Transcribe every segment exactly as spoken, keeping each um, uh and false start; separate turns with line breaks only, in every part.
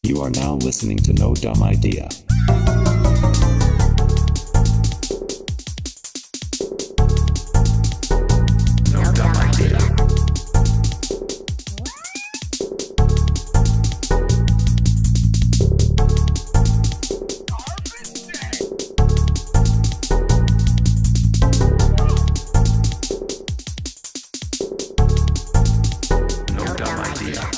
You are now listening to No Dumb Idea. No Dumb Idea. No Dumb Idea.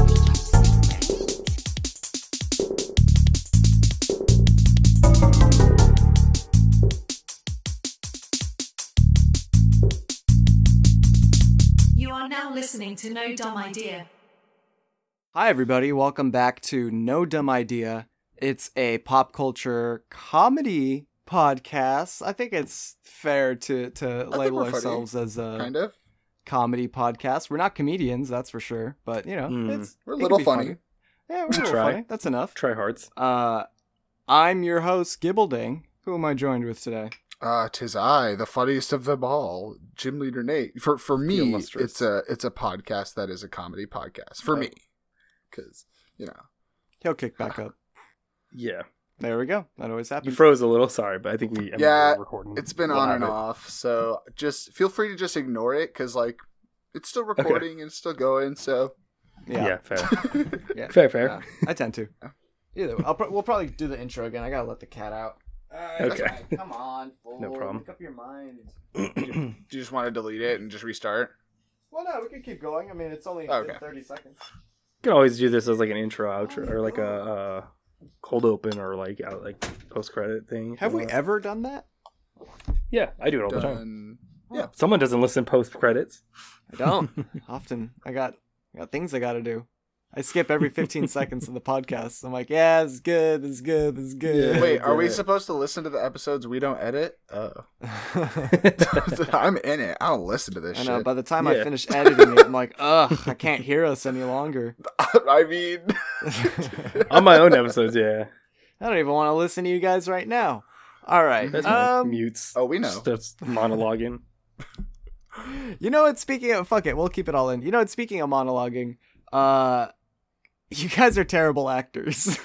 You are now listening to No Dumb Idea.
Hi, everybody. Welcome back to No Dumb Idea. It's a pop culture comedy podcast. I think it's fair to, to
think
label
we're funny.
ourselves as a
Kind of.
comedy podcast. We're not comedians, that's for sure. But, you know,
Mm.
it's
We're a
it can
little
be
funny.
Yeah, we're a little
Try.
funny. That's enough.
Try hearts.
Uh, I'm your host, Gibbleding. Who am I joined with today?
Uh, tis I, the funniest of them all, Gym Leader Nate. For for me,
illustrious.
it's a it's a podcast that is a comedy podcast for
Oh.
me, because you know.
He'll kick back up.
Yeah.
There we go. That always
You
happens.
froze a little. Sorry, but I think we. I mean,
Yeah,
we're recording.
It's been
We'll
on
have
and
it.
off, so just feel free to just ignore it, because like it's still recording and it's still going. So
Yeah.
Yeah.
fair.
Yeah.
fair, fair.
Yeah, I tend to. Either way, I'll pro- we'll probably do the intro again. I gotta let the cat out. Alright,
Okay.
alright, come on, fool.
No problem.
Make up your mind.
do you just want to delete it and just restart?
Well, no, we can keep going. I mean, it's only
Okay.
thirty seconds.
You can always do this as like an intro, outro, or like a uh, cold open, or like out like post credit thing. if
Have
you
we
want.
ever done that?
Yeah, I do it all the time.
Done. Yeah.
Someone doesn't listen post credits.
I don't. Often. I got, I got things I gotta do. I skip every fifteen seconds of the podcast. I'm like, yeah, this is good, this is good, this is good.
Yeah.
Wait, are we
it.
supposed to listen to the episodes we don't edit? Oh, I'm in it. I don't listen to this
I
shit.
know, by the time I
Yeah.
finish editing it, I'm like, ugh, I can't hear us any longer.
I mean,
On my own episodes, yeah.
I don't even want to listen to you guys right now. All right.
That's my
Um,
mutes.
oh, we know.
Just, just monologuing.
you know what? Speaking of, fuck it, we'll keep it all in. You know what? Speaking of monologuing, uh, you guys are terrible actors.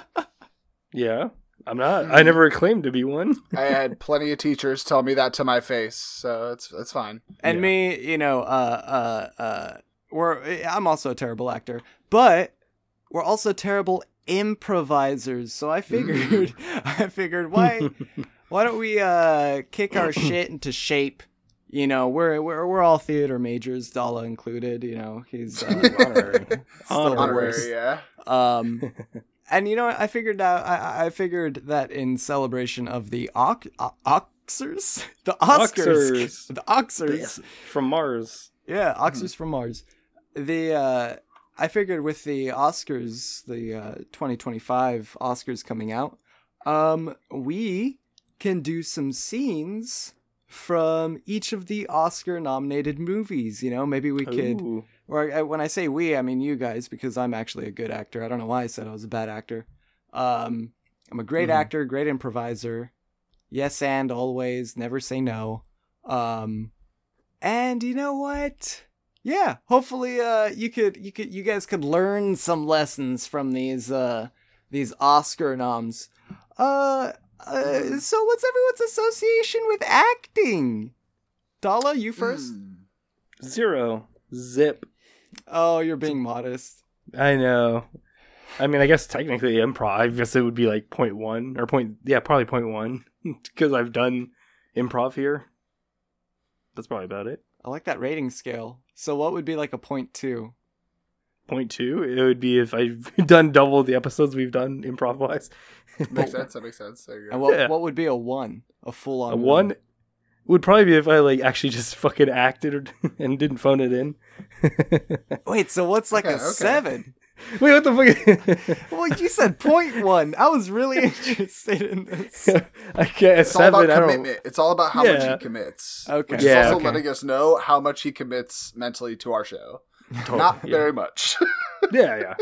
Yeah, I'm not. I never claimed to be one.
I had plenty of teachers tell me that to my face, so it's it's fine.
And
Yeah.
me, you know, uh, uh, uh, we're, I'm also a terrible actor, but we're also terrible improvisers. So I figured, I figured, why, why don't we, uh, kick our shit into shape? You know, we're, we're, we're all theater majors, Dalla included, you know, he's, uh,
Honorary.
Still the
Honorary,
worst.
yeah.
um, and you know, I figured out, I, I figured that in celebration of the Ox, Oxers, the Oscars,
Oxers.
the Oxers.
From Mars.
Yeah, Oxers from Mars. The uh I figured with the Oscars, the uh twenty twenty-five Oscars coming out, um we can do some scenes from each of the Oscar nominated movies, you know, maybe we could
Ooh.
or uh, when I say we, I mean you guys, because I'm actually a good actor. I don't know why I said I was a bad actor. Um I'm a great
Mhm.
actor, great improviser. Yes and always, never say no. Um And you know what? Yeah, hopefully uh you could you could you guys could learn some lessons from these uh these Oscar noms. Uh, uh so what's everyone's association with acting? Dalla, you first?
Mm.
Zero. Zip.
Oh, you're being modest.
I know. I mean, I guess technically improv, I guess it would be like point one or point, yeah, probably point one because I've done improv here. That's probably about it.
I like that rating scale. So what would be like a point two?
Point two, it would be if I've done double the episodes we've done improv wise.
Makes sense. That makes sense. There you go.
And what
Yeah.
what would be a one? A full on
A one would probably be if I like actually just fucking acted or, and didn't phone it in.
Wait, so what's like
Okay,
a
okay.
seven?
Wait, what the fuck?
Well, you said point one. I was really interested in this.
I can't.
It's all
Seven.
about
I don't.
commitment. It's all about how much
Yeah.
he commits.
Okay.
Which
Yeah,
is also
okay.
letting us know how much he commits mentally to our show.
Totally,
Not
yeah.
very much.
Yeah, yeah.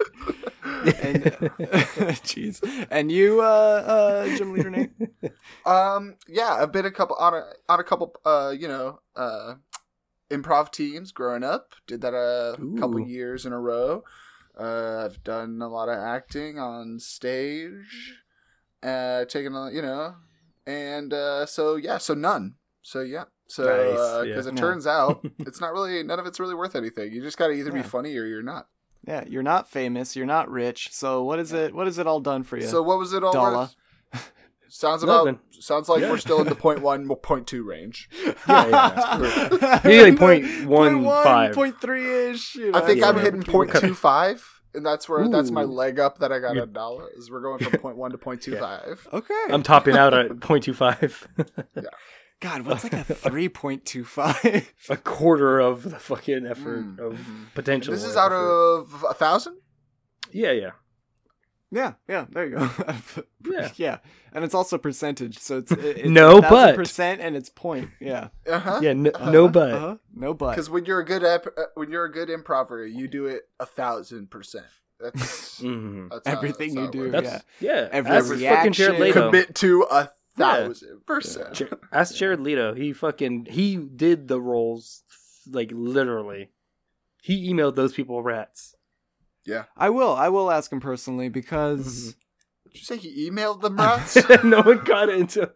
And jeez, and you, uh, uh, Gym Leader Nate.
um, yeah, I've been a couple on a on a couple, uh, you know, uh, improv teams growing up. Did that a
Ooh.
couple years in a row. Uh, I've done a lot of acting on stage, uh, taken a, you know, and uh, so yeah, so none. So yeah, so
Nice,
uh,
yeah.
because it
Yeah.
turns out it's not really none of it's really worth anything. You just got to either
Yeah.
be funny or you're not.
Yeah, you're not famous, you're not rich. So what is it? What is it all done for you?
So what was it all
Dollar.
worth? Sounds about
Nothing.
sounds like
Yeah.
we're still in the point one, point two range.
Yeah, yeah. Maybe like point one five.
point three ish. You know,
I think
Yeah.
I'm hitting point two five, and that's where that's my
Ooh.
leg up that I got a
You're-
dollar. Is we're going from point one to point two five.
Okay.
I'm topping out at point two five.
God, what's like a three point two five?
A quarter of the fucking effort
Mm,
of
mhm.
potential.
This is out
effort.
of a thousand.
Yeah, yeah.
Yeah, yeah, there you go.
Yeah.
yeah, and it's also percentage, so it's, it- it's
No
a thousand
but.
percent, and it's point. Yeah,
Uh huh.
Yeah, n- no but.
uh-huh. No but.
Because when you're a good ep- uh, when you're a good improver, you do it a thousand percent. That's,
Mhm.
that's how-
Everything
that's how
you
it
do,
works.
That's yeah.
Every
Ask fucking Jared
reaction.
Leto.
Commit to a thousand percent.
Ja- Ask Jared Leto. He fucking he did the roles like literally. He emailed those people rats.
I will. I will ask him personally because
Did you say he emailed them rats?
No one got it until.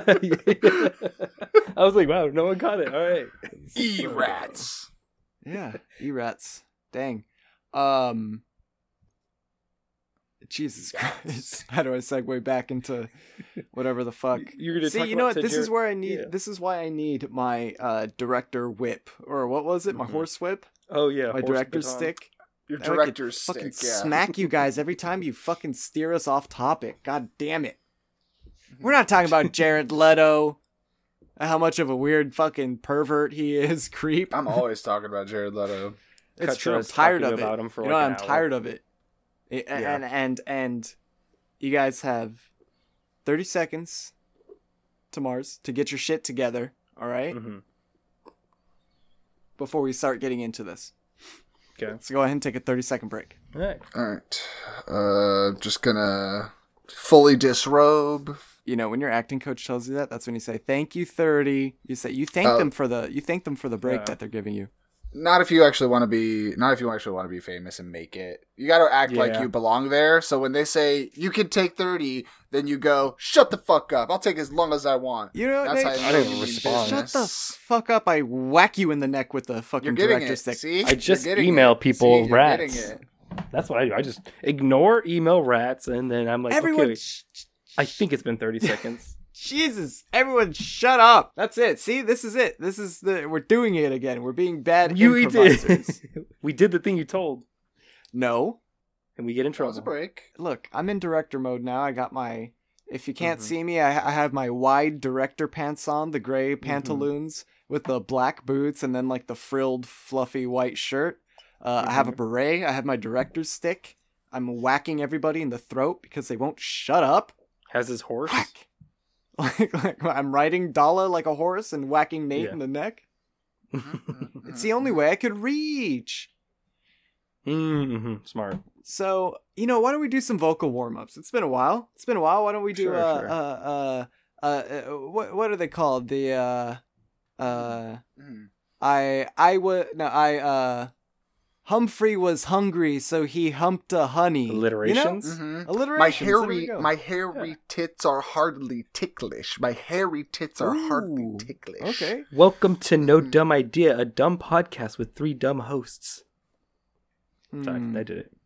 I was like, wow, no one got it. All right.
E rats.
yeah, e-rats. Dang. Um. Jesus Christ! How do I segue back into whatever the fuck?
You're gonna
See,
talk
you know
about
what? This is
Jared-
where I need.
yeah.
This is why I need my uh, director whip, or what was it? My
Mhm.
horse whip,
Oh yeah,
my
horse
director's
baton.
stick.
Your
I could
director's
fucking
stick. Yeah.
smack you guys every time you fucking steer us off topic. God damn it! We're not talking about Jared Leto, how much of a weird fucking pervert he is, creep.
I'm always talking about Jared Leto.
It's
Cut
true.
to
I'm
us
tired
talking
of it.
about him for
you
like
know,
an
I'm
hour.
tired of it. I-
Yeah.
And and and you guys have thirty seconds to Mars to get your shit together. All right?
Mhm.
Before we start getting into this,
Okay.
so go ahead and take a thirty second break.
All right.
All right. Uh, just gonna fully disrobe.
You know, when your acting coach tells you that, that's when you say thank you thirty. You say you thank
Oh.
them for the you thank them for the break
Yeah.
that they're giving you.
Not if you actually want to be. Not if you actually want to be famous and make it. You got to act like
Yeah.
you belong there. So when they say you can take thirty, then you go, "Shut the fuck up! I'll take as long as I want."
You know,
That's
Nick,
how you
I
know
don't
you mean
respond.
shut the
business.
fuck up! I whack you in the neck with the fucking
You're getting
director
it.
stick.
See,
I just
You're getting
email
it.
people
See, you're
rats.
getting it.
That's what I do. I just ignore email rats, and then I'm like,
Everyone,
okay,
sh- sh-
I think it's been thirty seconds.
Jesus, everyone, shut up! That's it. See, this is it. This is the we're doing it again. We're being bad
You
improvisers.
did. We did the thing you told,
No,
and we get in
That was a
trouble.
break.
look, I'm in director mode now. I got my. If you can't
Mhm.
see me, I, I have my wide director pants on, the gray
Mm-hmm.
pantaloons with the black boots, and then like the frilled, fluffy white shirt. Uh, I have a
Mm-hmm.
beret. I have my director's stick. I'm whacking everybody in the throat because they won't shut up.
Has his horse.
Whack. Like, like I'm riding Dala like a horse and whacking Nate
Yeah.
in the neck. It's the only way I could reach.
Mm-hmm. Smart.
So, you know, why don't we do some vocal warm-ups? It's been a while. It's been a while. Why don't we do
Sure,
uh,
sure.
uh uh uh uh what what are they called? The uh uh
Mm.
I I was no I uh Humphrey was hungry, so he humped a honey.
Alliterations?
You know?
Mhm. My
Alliterations. there we
hairy,
go.
my hairy tits are hardly ticklish. My hairy tits are hardly
Ooh,
ticklish.
Okay.
Welcome to No Dumb Idea, a dumb podcast with three dumb hosts. Sorry,
Hmm.
I did it.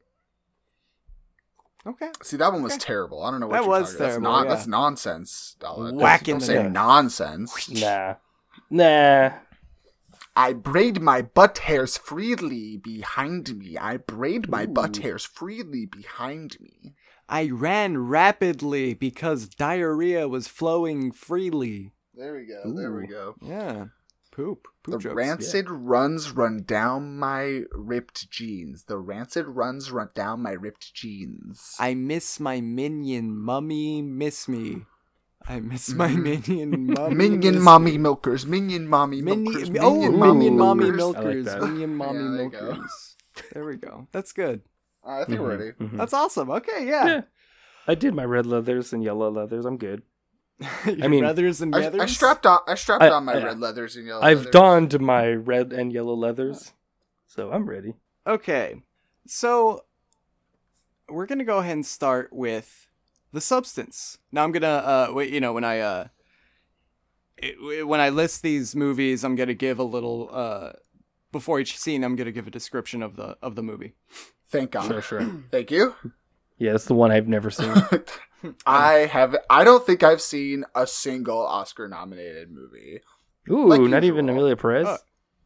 Okay.
See, that one was
Okay.
terrible. I don't know what
That
you're
was
talking about. That's,
terrible,
non-
yeah.
that's nonsense, Dala.
Whack
Don't
in the
say
neck.
nonsense.
Nah. Nah.
I braid my butt hairs freely behind me. I braid my butt
Ooh.
hairs freely behind me.
I ran rapidly because diarrhea was flowing freely.
There we go. There we
Ooh.
go.
Yeah. Poop. Poop
The
jokes.
rancid runs run down my ripped jeans. The rancid runs run down my ripped jeans.
I miss my minion, mummy, miss me. I miss my minion, mummy.
Minion
miss
mommy
me.
milkers. Minion mommy
Mini-
milkers.
oh,
minion
minion mommy
I like
milkers.
that.
Minion mommy
Yeah, there you go.
milkers. There we go. That's good.
Uh, I think we're
Mhm,
ready.
mhm.
That's awesome. Okay, yeah.
Yeah. I did my red leathers and yellow leathers. I'm good.
Your
I mean,
leathers and
I,
leathers.
I strapped on. I strapped
I-
on my
yeah.
red leathers and yellow.
I've
leathers.
donned my red and yellow leathers, so I'm ready.
Okay, so we're gonna go ahead and start with the substance. Now I'm gonna, uh, wait, you know, when I, uh, it, when I list these movies, I'm gonna give a little, uh, before each scene, I'm gonna give a description of the of the movie.
Thank God.
Sure, sure.
Thank you.
Yeah, it's the one I've never seen.
I have. I don't think I've seen a single Oscar-nominated movie.
Ooh,
Like
not
usual.
even Amelia Perez.
Oh.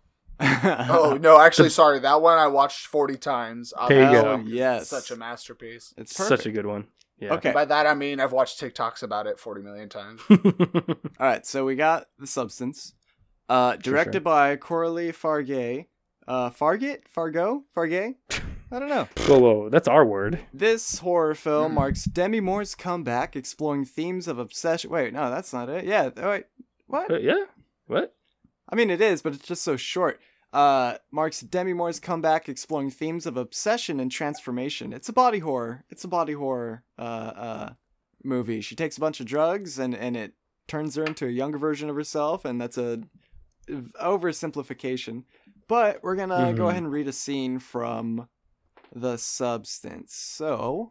Oh no, actually, sorry. That one I watched forty times.
There you
Hell
go.
yes.
It's such a masterpiece.
It's perfect.
Such a good one. Yeah.
Okay.
By that I mean I've watched TikToks about it forty million times.
All right, so we got the substance, uh, directed
sure.
by Coralie Fargay. Uh, Fargate? Fargo? Fargay? I don't know.
whoa, whoa, that's our word.
This horror film marks Demi Moore's comeback, exploring themes of obsession. Wait, no, that's not it. Yeah, wait, what?
Uh, yeah. What?
I mean, it is, but it's just so short. Uh, marks Demi Moore's comeback, exploring themes of obsession and transformation. It's a body horror. It's a body horror uh, uh, movie. She takes a bunch of drugs, and, and it turns her into a younger version of herself, and that's a oversimplification. But we're gonna
Mhm.
go ahead and read a scene from The Substance. So,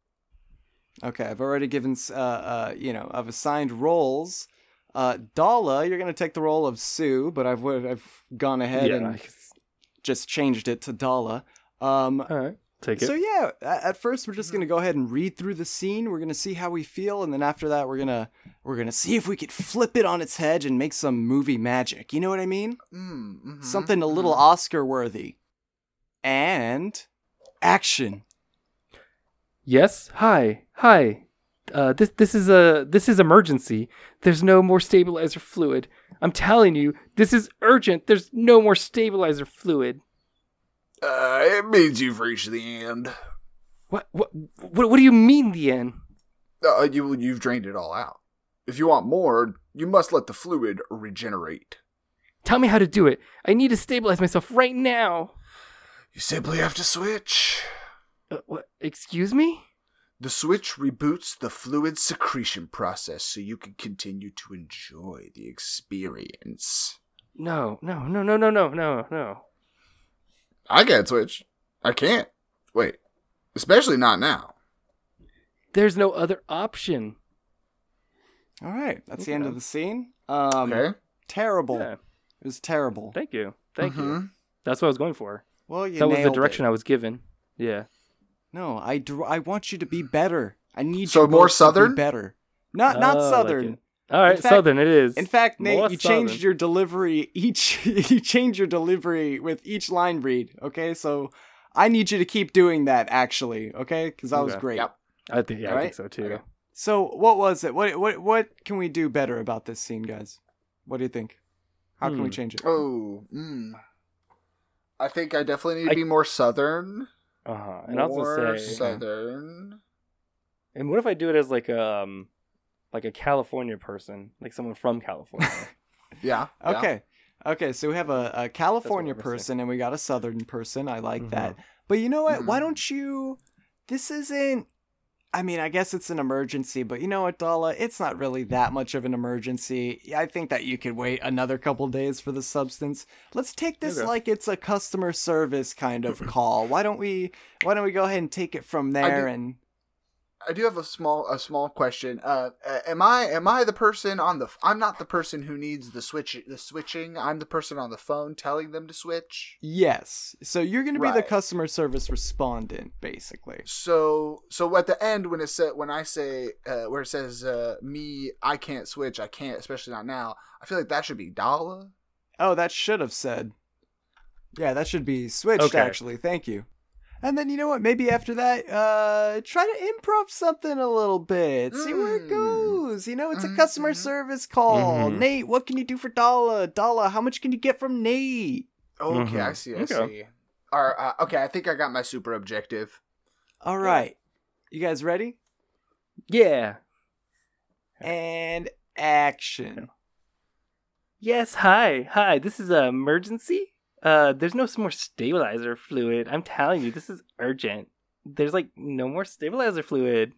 okay, I've already given, uh, uh, you know, I've assigned roles. Uh, Dala, you're gonna take the role of Sue, but I've I've gone ahead
Yeah,
and
I guess-
just changed it to Dala. Um,
All right. Take it.
so yeah, a- at first we're just gonna go ahead and read through the scene. We're gonna see how we feel, and then after that, we're gonna we're gonna see if we could flip it on its head and make some movie magic. You know what I mean?
Mm, mhm,
Something a
mhm.
little Oscar worthy. And action.
Yes. Hi. Hi. Uh, this this is a this is emergency. There's no more stabilizer fluid. I'm telling you, this is urgent. There's no more stabilizer fluid.
Uh, it means you've reached the end.
What what what, what do you mean the end?
Uh, you you've drained it all out. If you want more, you must let the fluid regenerate.
Tell me how to do it. I need to stabilize myself right now.
You simply have to switch.
Uh, what? Excuse me?
The switch reboots the fluid secretion process so you can continue to enjoy the experience.
No, no, no, no, no, no, no, no.
I can't switch. I can't. Wait. Especially not now.
There's no other option.
All right, that's the
Okay.
end of the scene. Um,
Okay.
Terrible.
Yeah.
It was terrible.
Thank you. Thank you.
Mhm.
That's what I was going for.
Well, you
that was the
nailed
direction
it.
I was given. Yeah.
No, I, dr- I want you to be better. I need
So
you
more
both to
Southern?
be better. Not not
Oh, I like
Southern.
it. All right,
In fact-
Southern it is.
In fact, Nate,
More
you changed
Southern.
your delivery each. You changed your delivery with each line read. Okay, so I need you to keep doing that. Actually, okay, because that was
Okay.
great.
Yep.
I think yeah, I
Alright.
think so too.
Okay.
So what was it? What what what can we do better about this scene, guys? What do you think? How can we
Hmm.
change it?
Oh, mm. I think I definitely need to
I-
be more southern.
Uh huh. And I was
more
gonna say,
southern.
and what if I do it as like a um, like a California person, like someone from California?
Yeah. yeah.
Okay. Okay, so we have a, a California
That's what we're
person and we got a Southern person. I like
Mhm.
that. But you know what? Why
Mhm.
don't you? This isn't. I mean, I guess it's an emergency, but you know what, Dala? It's not really that much of an emergency. I think that you could wait another couple days for the substance. Let's take this
Okay.
like it's a customer service kind of call. Why don't we? Why don't we go ahead and take it from there?
do-
And
I do have a small a small question. Uh, uh, am I am I the person on the? f- I'm not the person who needs the switch the switching. I'm the person on the phone telling them to switch.
yes, so you're gonna be the
Right.
customer service respondent, basically.
So so at the end when it said when I say uh, where it says uh, me I can't switch I can't especially not now. I feel like that should be Dala.
Oh, that should have said. Yeah, that should be switched,
Okay.
actually. Thank you. And then, you know what? Maybe after that, uh, try to improv something a little bit. See where it
Mm.
goes. You know, it's a
Mhm,
customer
mhm.
service call.
Mhm.
Nate, what can you do for Dala? Dala, how much can you get from Nate?
Okay,
Mhm.
I see. I
Okay.
see. All right, uh, okay, I think I got my super objective.
All right. You guys ready?
Yeah.
And action.
Yes. Hi. Hi. This is an emergency. Uh, there's no more stabilizer fluid. I'm telling you, this is urgent. There's like no more stabilizer fluid.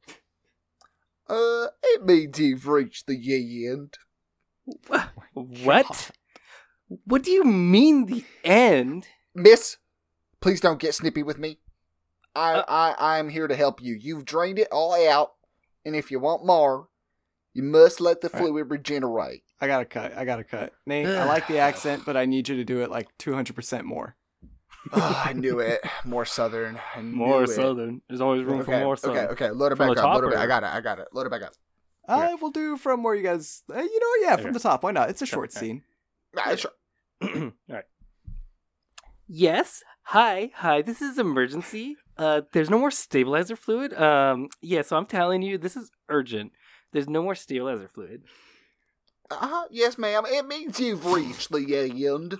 Uh, it means you've reached the end.
What? What do you mean the end?
Miss, please don't get snippy with me. I,
Uh,
I, I'm here to help you. You've drained it all out, and if you want more, you must let the
All right.
fluid regenerate.
I gotta cut. I gotta cut. Nate, I like the accent, but I need you to do it like two hundred percent more.
Oh, I knew it. More southern. I knew
More
it.
southern. There's always room
Okay,
for more southern.
okay, okay. Load it
From
back
the
up.
top,
Load it back.
or-
I got it. I got it. Load it back up.
I
Okay.
will do from where you guys. Uh, you know, yeah, from
Okay.
the top. Why not? It's a short
Okay.
scene.
Ah, sure.
All right. Yes. Hi. Hi. This is emergency. Uh, there's no more stabilizer fluid. Um, yeah. So I'm telling you, this is urgent. There's no more stabilizer fluid.
Uh-huh. Yes, ma'am. It means you've reached the end.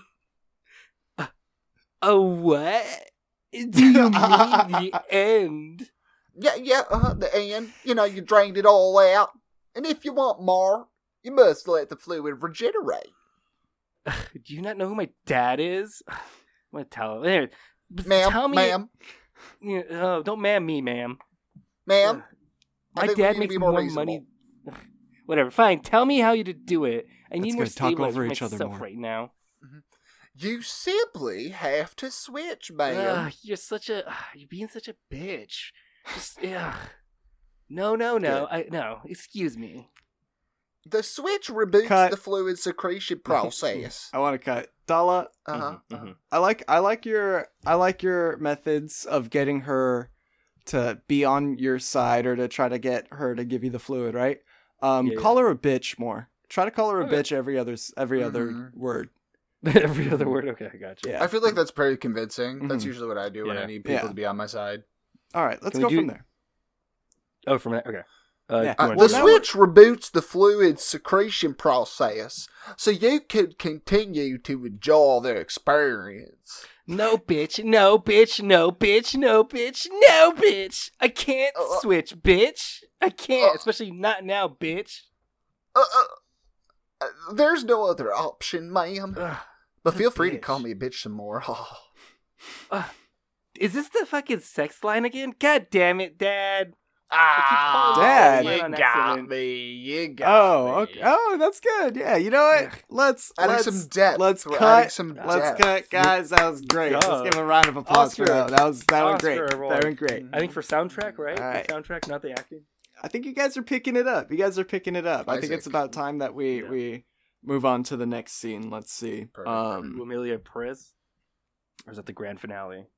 Oh, what? Do you mean the end?
Yeah, yeah, uh-huh, the end. You know, you drained it all out. And if you want more, you must let the fluid regenerate.
Do you not know who my dad is? I'm gonna tell him. There, but
Ma'am,
tell me,
ma'am,
You know, oh, don't ma'am me, ma'am.
ma'am. I
My
think we
dad
need to
makes
be
more,
more reasonable.
money. Whatever. Fine. Tell me how you to do it. I need
That's
more
good. Talk
stabilizer
over
for
each other
myself
more.
right now.
You simply have to switch, ma'am.
Ugh, you're such a. ugh, you're being such a bitch. Just, ugh. No, no, no. I no. Excuse me.
The switch reboots
Cut.
the fluid secretion process.
I want to cut. Dala,
Uh-huh.
Mhm,
uh-huh.
mhm.
I like I like your I like your methods of getting her to be on your side or to try to get her to give you the fluid, right? Um,
Yeah,
call her a bitch more. Try to call her a
Okay.
bitch every other s- every other
Mhm.
word.
Every other word. Okay, I got you.
Yeah.
I feel like that's pretty convincing. That's
Mhm.
usually what I do when
Yeah.
I need people
Yeah.
to be on my side.
All right, let's
Can we
go
do-
from there.
Oh, from that. Okay. Uh,
Yeah.
you
Uh,
wanna
well,
the
do
now
that?
switch reboots the fluid secretion process so you can continue to enjoy the experience.
No, bitch. No, bitch. No, bitch. No, bitch. No, bitch. I can't
Uh, uh,
switch, bitch. I can't.
uh,
Especially not now, bitch.
Uh, uh, uh, there's no other option, ma'am.
Ugh.
But
what a
feel free to
bitch.
call me a bitch some more. Oh.
Is this the fucking sex line again? God damn it, Dad.
Ah,
Dad.
you
On
got
accident.
me. You got
Oh,
me.
okay. Oh, that's good. Yeah, you know what?
Ugh.
Let's
Adding
let's
some depth.
let's
We're
cut.
adding some
Let's
depth.
cut, guys. That was great. Let's
job.
give him a round of applause for
Oscar.
that. That was that went
Oscar
great.
award.
That went great.
I think for soundtrack, right?
All right.
For soundtrack, not the acting.
I think you guys are picking it up. You guys are picking it up. I think
Isaac.
it's about time that we
Yeah.
we move on to the next scene. Let's see.
Perfect.
Um,
Amelia Perez? Or is that the grand finale?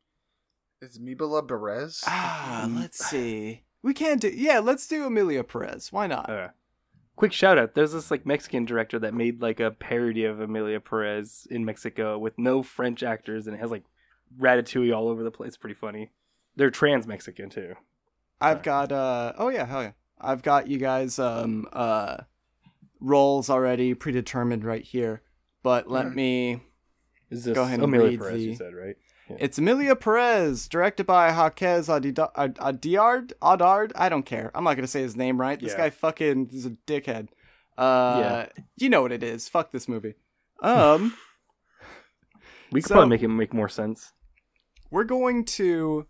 Is Mibala Perez?
ah, let's see. We can do. Yeah, let's do Amelia Perez. Why not?
Uh, quick shout out. There's this like Mexican director that made like a parody of Amelia Perez in Mexico with no French actors, and it has like Ratatouille all over the place. Pretty funny. They're trans Mexican too.
I've got. uh Oh yeah, hell yeah. I've got you guys um uh roles already predetermined right here. But let
Mhm.
me.
Is this
Go ahead and
Amelia
read
Perez? You
the-
said right.
It's Amelia Perez, directed by Jaquez Adida- Ad- Adiard. Adard. I don't care. I'm not gonna say his name right. This
Yeah.
guy fucking is a dickhead. Uh, you know what it is. Fuck this movie. Um,
We could
So-
probably make it make more sense.
we're going to.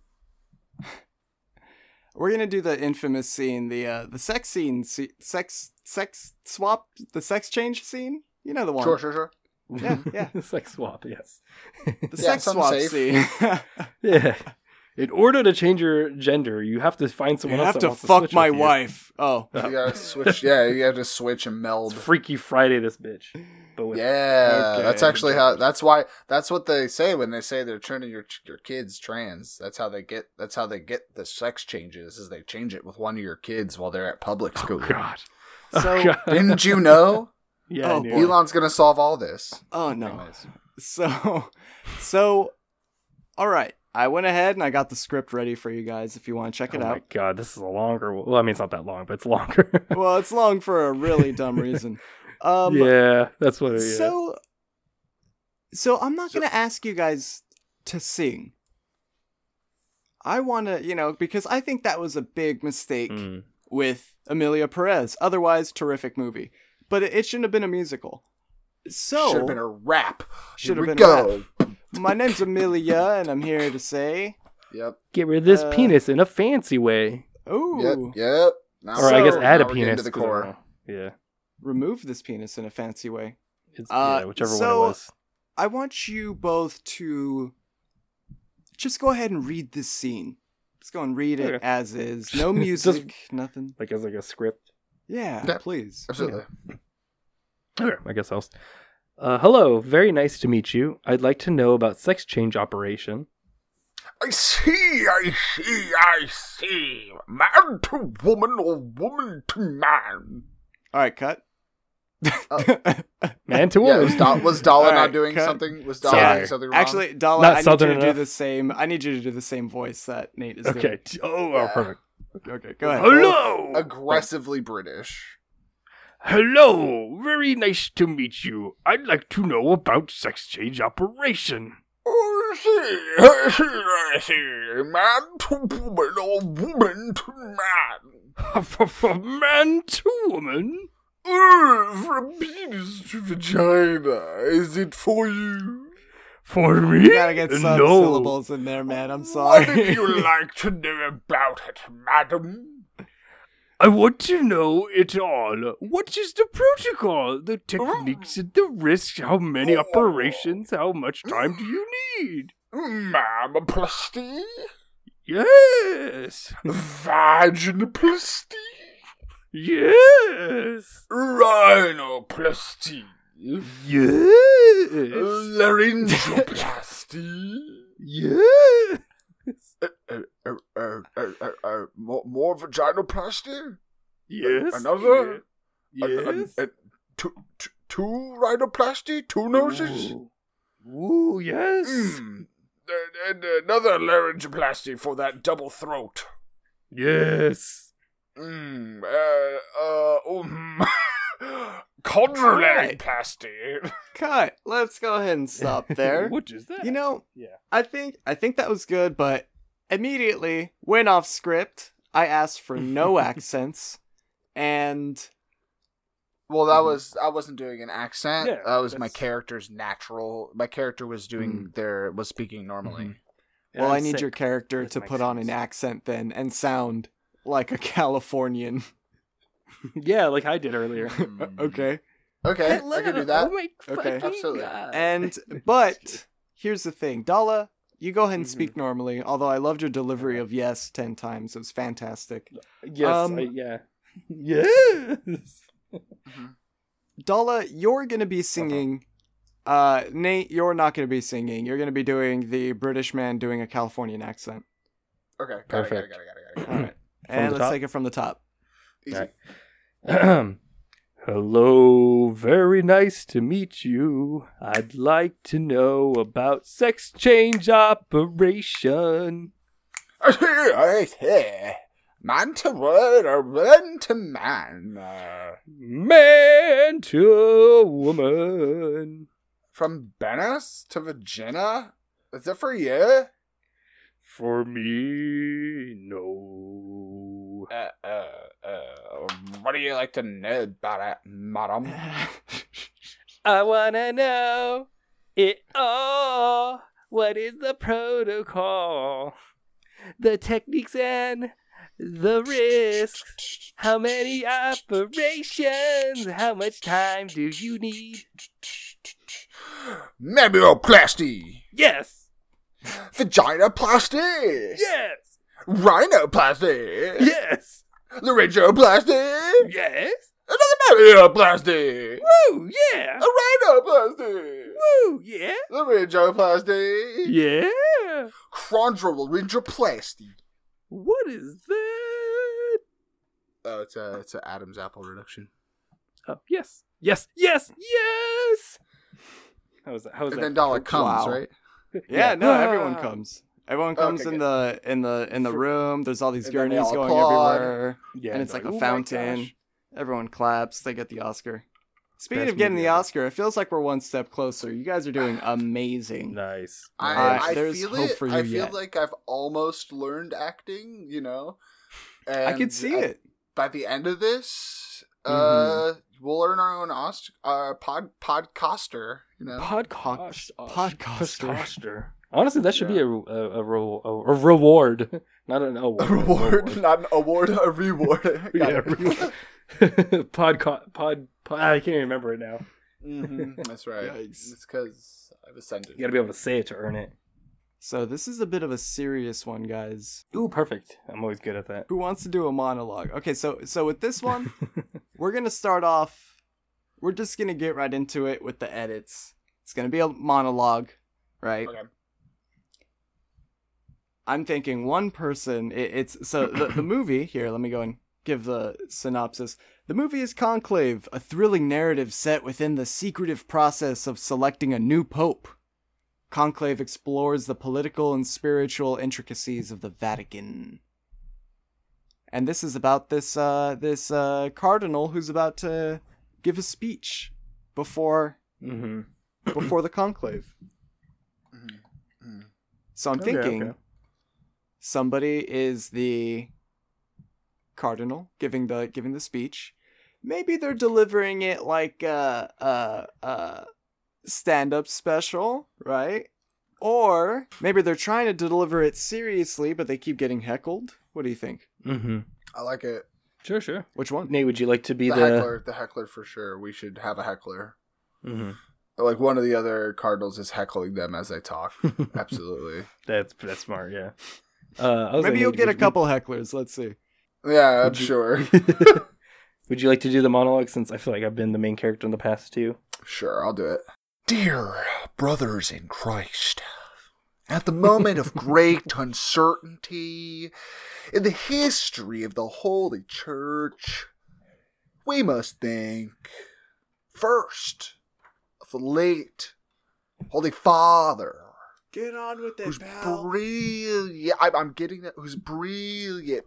We're gonna do the infamous scene, the uh, the sex scene, se- sex sex swap, the sex change scene. You know the one.
Sure, sure, sure.
Yeah, yeah.
Sex swap. Yes.
The
Yeah,
sex
something
swap
safe.
scene.
Yeah. In order to change your gender, you have to find
You
someone else
have
that
to
wants
fuck
switch
my
with you.
wife. Oh,
You gotta switch. Yeah, you have to switch and meld.
It's Freaky Friday, this bitch. But with
Yeah,
Okay.
that's actually how. That's why. That's what they say when they say they're turning your your kids trans. That's how they get. That's how they get the sex changes. Is they change it with one of your kids while they're at public school.
Oh God.
So-
oh, God.
Didn't you know?
Yeah.
Oh,
I knew.
boy.
Elon's gonna solve all this.
oh no.
Anyways.
So, so, all right. I went ahead and I got the script ready for you guys if you want to check
Oh
it
my
out.
God, this is a longer. Well, I mean, it's not that long, but it's longer.
Well, it's long for a really dumb reason. Um,
yeah, that's what it is.
So, so I'm not
So-
gonna ask you guys to sing. I want to, you know, because I think that was a big mistake
Mm.
with Amelia Perez. Otherwise, terrific movie, but it, it shouldn't have been a musical. So
Should have been a rap.
Should
Here
have
we
been a
go.
my name's Amelia, and I'm here to say,
Yep.
Get rid of this
Uh,
penis in a fancy way.
ooh,
Yep. Yep. Now
Or I
So-
guess add a
now we're getting
penis.
to the
'cause I don't
core.
know. Yeah.
remove this penis in a fancy way.
It's,
Uh,
yeah, whichever
so-
one it was.
I want you both to just go ahead and read this scene. Let's go and read it
Okay.
as is. No music, nothing.
Like as like a script.
Yeah,
Yeah.
please.
Absolutely.
Okay, I guess I'll. s- Uh, hello, very nice to meet you. I'd like to know about sex change operation.
I see, I see, I see. Man to woman or woman to man.
All right, cut.
Man to
Yeah,
woman.
was, da- was Dala
All
not
right,
doing
cut.
something? Was Dala
Sorry.
doing something wrong?
Actually, Dala,
Not
I need
Southern
you to do
enough.
the same. I need you to do the same voice that Nate is
Okay. t- Oh,
Yeah.
oh, perfect.
doing. Okay, go ahead.
Hello.
aggressively British.
Hello, very nice to meet you. I'd like to know about sex change operation.
I see, I see, I see. Man to woman or woman to man.
From man to woman.
Uh, from penis to vagina. Is it for you?
For me?
You gotta get some
no.
syllables in there, man. I'm
What
sorry.
would you like to know about it, madam?
I want to know it all. What is the protocol? The techniques and the risks? How many operations? How much time do you need?
Mammoplasty?
Yes.
Vaginoplasty?
Yes.
Rhinoplasty?
Yes.
Laryngoplasty?
Yes.
Uh, uh, uh, uh, uh, uh, uh, more, more vaginoplasty?
Yes.
Another?
Yes.
Uh, uh, uh, two, two, two rhinoplasty? Two noses?
Ooh. Ooh, yes.
Mm. And, and another laryngoplasty for that double throat.
Yes.
Mm. Uh, uh, um. Chondrolaryngoplasty.
Cut. Let's go ahead and stop there.
What is that?
You know,
Yeah.
I think I think that was good, but immediately went off script. I asked for no accents, and
Well, that was I wasn't doing an accent.
Yeah,
that was my
that's-
character's natural. My character was doing their was speaking normally.
well,
I'm
I need
sick.
your character
This
to
makes
put on an
sense.
accent then and sound like a Californian.
Yeah, like I did earlier.
Okay.
Okay, I can do that.
Oh my
Okay.
fucking
Absolutely.
God.
And but here's the thing, Dala, you go ahead and
Mhm.
speak normally. Although I loved your delivery of yes ten times. It was fantastic.
yes,
um,
I, yeah. Yes.
Dala, you're gonna be singing. Uh, Nate, you're not gonna be singing. You're gonna be doing the British man doing a Californian accent.
Okay, got it,
Perfect.
got it, got it, got it, got it.
All right,
From
and
the
let's
top?
take it from the top.
Easy.
Right. Hello, very nice to meet you. I'd like to know about sex change operation.
I see, I see. Man to word or man to man. Uh,
Man to woman.
from Venice to Virginia? Is it for you?
For me, no.
Uh, uh, uh, what do you like to know about it, madam?
I wanna know it all. What is the protocol? The techniques and the risks. How many operations? How much time do you need?
Mammoplasty,
Yes.
vaginoplasty,
Yes.
rhinoplasty,
Yes.
laryngoplasty,
Yes.
another mammoplasty,
Woo, yeah.
a rhinoplasty,
Woo, yeah.
laryngoplasty,
Yeah.
chondrolaryngoplasty.
What is that?
Oh, it's a it's a Adam's apple reduction.
Oh, yes. Yes. Yes. Yes. How was that? How was
And
that?
then Dala comes,
Wow.
right?
Yeah, no, everyone
Ah.
comes. Everyone comes
Okay,
in
good.
the in the in the
For-
room. There's all these
and then they
gurneys
all
going
applaud.
everywhere,
Yeah,
and it's
they're
like a
"Oh my
fountain.
gosh."
Everyone claps. They get the Oscar. Speaking
Best
of getting
movie
the
ever.
Oscar, it feels like we're one step closer. You guys are doing amazing.
Nice.
I,
Uh,
I
there's
feel
hope
it.
for you
I feel
yet.
like I've almost learned acting. You know, and
I could see
I-
it.
by the end of this.
Mhm.
Uh, we'll earn our own Ost- uh, pod podcaster. You know,
Podcast.
Podcaster.
Podcaster. Honestly, that should
Yeah.
be a, a, a, ro- a, a reward, not an award.
a reward, not an award, a reward. Got
Yeah,
it.
reward. Podca- pod, pod. I can't even remember it now.
Mhm, that's right.
Yikes.
It's because I've ascended.
You got to be able to say it to earn it.
So this is a bit of a serious one, guys.
Ooh, perfect. I'm always good at that.
Who wants to do a monologue? Okay, so so with this one, we're gonna start off. We're just gonna get right into it with the edits. It's gonna be a monologue, right?
Okay.
I'm thinking one person. It, it's so the the movie here. Let me go and give the synopsis. The movie is Conclave, a thrilling narrative set within the secretive process of selecting a new pope. Conclave explores the political and spiritual intricacies of the Vatican. And this is about this uh, this uh, cardinal who's about to give a speech before
Mm-hmm.
before the conclave. So I'm
Okay,
thinking
okay.
somebody is the cardinal giving the giving the speech. Maybe they're delivering it like a a, a stand-up special, right? Or maybe they're trying to deliver it seriously, but they keep getting heckled. What do you think?
Mm-hmm.
I like it.
Sure, sure.
Which one?
Nate, would you like to be
The,
the...
heckler, the heckler for sure. We should have a heckler.
Mm-hmm.
Like one of the other cardinals is heckling them as they talk. Absolutely.
That's that's smart, yeah. Uh, I was
Maybe
like,
you'll
Nate,
get a
would you-
couple hecklers. Let's see.
Yeah, I'm
Would you-
sure.
Would you like to do the monologue since I feel like I've been the main character in the past two?
Sure, I'll do it. Dear brothers in Christ, at the moment of great uncertainty in the history of the Holy Church, we must think first of the late Holy Father,
Get on with
who's brilliant. I'm, I'm getting that. Who's brilliant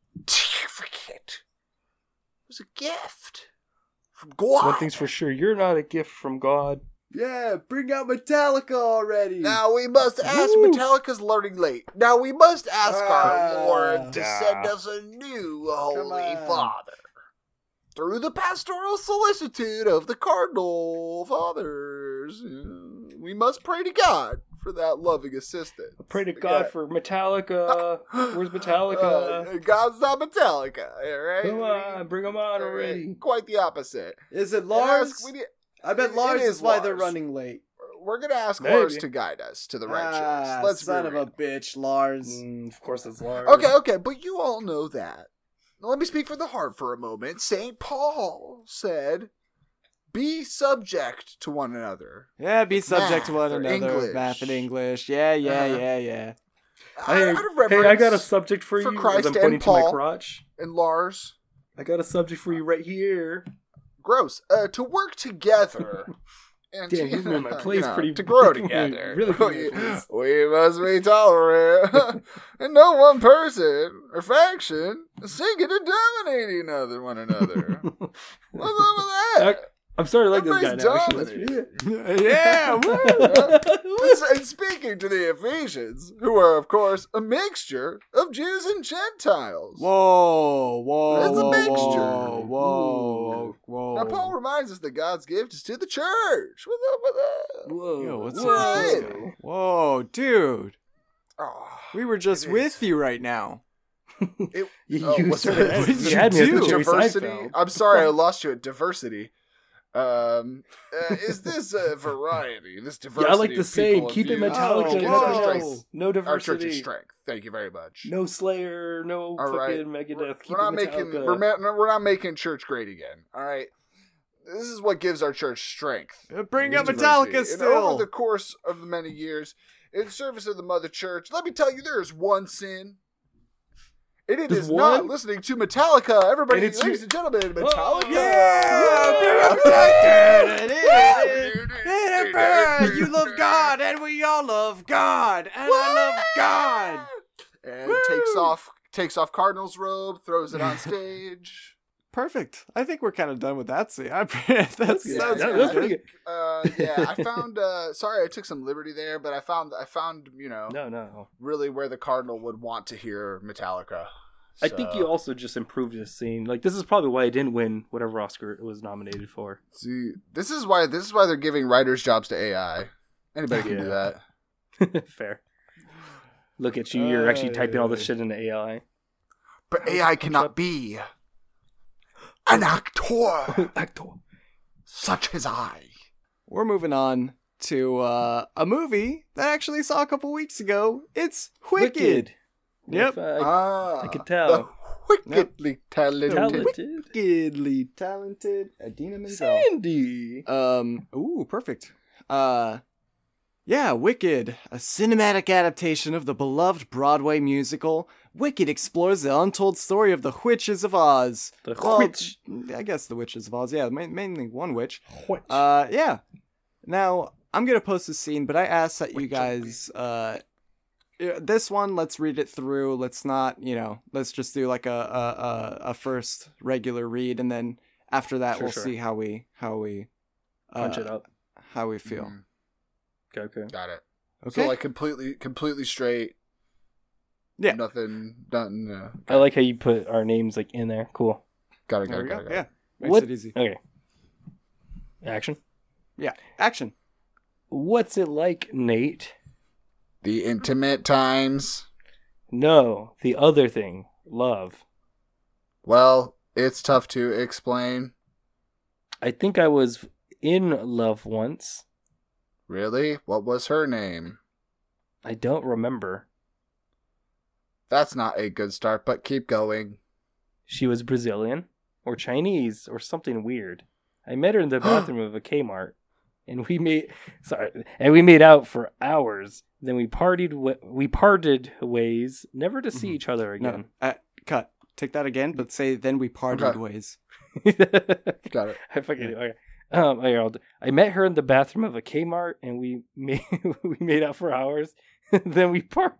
pontificate was a gift from God.
One thing's for sure, you're not a gift from God.
Yeah, bring out Metallica already.
Now we must ask.
Woo.
Metallica's learning late. Now we must ask
Ah,
our Lord to
ah.
send us a new Holy
on.
Father through the pastoral solicitude of the Cardinal Fathers. We must pray to God for that loving assistance.
Pray to God
Yeah.
for Metallica. Where's Metallica?
Uh, God's not Metallica, all right?
Come on, bring them on
All right.
already.
Quite the opposite.
Is it
And
Lars?
ask- we need-
I bet
it
Lars
is
is why they're
Lars.
running late.
We're gonna ask
Maybe.
Lars to guide us to the right
Ah,
choice. Let's
son
be
of
real.
a bitch, Lars.
Mm, of course it's Lars.
Okay, okay, but you all know that. Now, let me speak from the heart for a moment. Saint Paul said, "Be subject to one another."
Yeah, be subject to
Math
one
or
another.
English.
Math and English. Yeah, yeah,
Uh-huh.
yeah, yeah.
Hey,
Out of
hey, I
reverence
got a subject for,
for
you.
Christ
as I'm
and
pointing to my
Paul.
crotch.
and Lars.
I got a subject for you right here.
Gross. Uh, to work together. And
Damn,
to,
you made my
you
place
know,
pretty-
to grow
you
together.
really put me
we,
in place.
we must be tolerant, and no one person or faction sinking and dominating other one another. What's up with that?
I'm starting to like this guy
Everybody's
now. Actually.
dominating.
yeah, woo.
And and speaking to the Ephesians, who are, of course, a mixture of Jews and Gentiles.
Whoa, whoa,
It's a
whoa,
mixture.
whoa, whoa, whoa.
Now, Paul reminds us that God's gift is to the church. What's up with that?
Whoa,
Yo, what's
whoa.
up with this guy? Whoa, dude.
Oh,
We were just
It is.
with you right now.
it,
You,
oh,
you
what's
started
that?
as-
What did
you
you
had me as
do?
the Jerry
diversity.
Seinfeld.
I'm sorry, I lost you at diversity. Um, uh, is this a variety? This diversity.
Yeah, I like the
of
same.
people of
Keep it
views?
Metallica.
Oh,
nothing
whoa.
else. No
Our
diversity.
church's strength. Thank you very much.
No Slayer. No
All
fucking
right.
Megadeth. Keep
We're not
it
making
Metallica.
we're, ma- no, we're not making church great again. All right. This is what gives our church strength.
Uh, Bring
Is
up
diversity.
Metallica
And
still.
over the course of the many years, in service of the Mother Church, let me tell you, there is one sin. And it
Just
is not
one?
listening to Metallica. Everybody,
And it's
ladies
you-
and gentlemen,
Oh,
Metallica.
Yeah, bring up Metallica. You love God, and we all love God, and I love God.
And
Woo!
takes off takes off Cardinal's robe, throws it on stage.
Perfect. I think we're kind of done with that scene. I that
Yeah,
sounds
that-
pretty
that's
good.
pretty good.
Uh, yeah, I found. Uh, sorry, I took some liberty there, but I found. I found. You know,
No, no.
really where the Cardinal would want to hear Metallica.
I think
So-
you also just improved this scene. Like, this is probably why I didn't win whatever Oscar it was nominated for.
See, this is why. This is why they're giving writers jobs to A I. Anybody can do
Yeah.
that.
Fair. Look at you. You're actually
Ay,
typing all this
ay.
shit into A I.
But A I cannot be an actor
Actor.
such as I.
We're moving on to uh, a movie that I actually saw a couple weeks ago. It's Wicked. Yep.
If I,
Ah,
I could
the
tell.
wickedly talented.
Talented.
Wickedly talented Adina Menzel.
Sandy.
Um. Ooh, perfect. Uh, yeah, Wicked, a cinematic adaptation of the beloved Broadway musical. Wicked explores the untold story of the Witches of Oz.
The
Well,
witch.
I guess the Witches of Oz. Yeah, ma- mainly one witch.
Witch.
Uh, yeah. Now I'm gonna post a scene, but I asked that you guys. Uh, yeah, this one, let's read it through. Let's not, you know, let's just do like a a a, a first regular read, and then after that,
Sure,
we'll
sure.
see how we how we uh,
Punch it up.
how we feel.
Mm,
Okay, okay.
got it.
Okay.
So like completely, completely straight.
Yeah.
Nothing. Nothing. Uh,
I like how you put our names like in there. Cool.
got it. Got
there
it.
we
Got
go.
it. Got
Yeah.
it.
Makes
What-
it easy.
Okay. Action.
Yeah. Action.
What's it like, Nate?
The intimate times.
No, the other thing. Love.
Well, it's tough to explain.
I think I was in love once.
Really? What was her name?
I don't remember.
That's not a good start, but keep going.
She was Brazilian or Chinese or something weird. I met her in the bathroom of a Kmart, and we made sorry, and we made out for hours. Then we partied. wa- We parted ways, never to see
Mhm.
each other
No.
again.
Uh, cut. Take that again, but say then we parted
Okay.
ways.
Got it.
I fucking okay. Um, okay, I'll, I met her in the bathroom of a Kmart, and we made we made out for hours. then we part.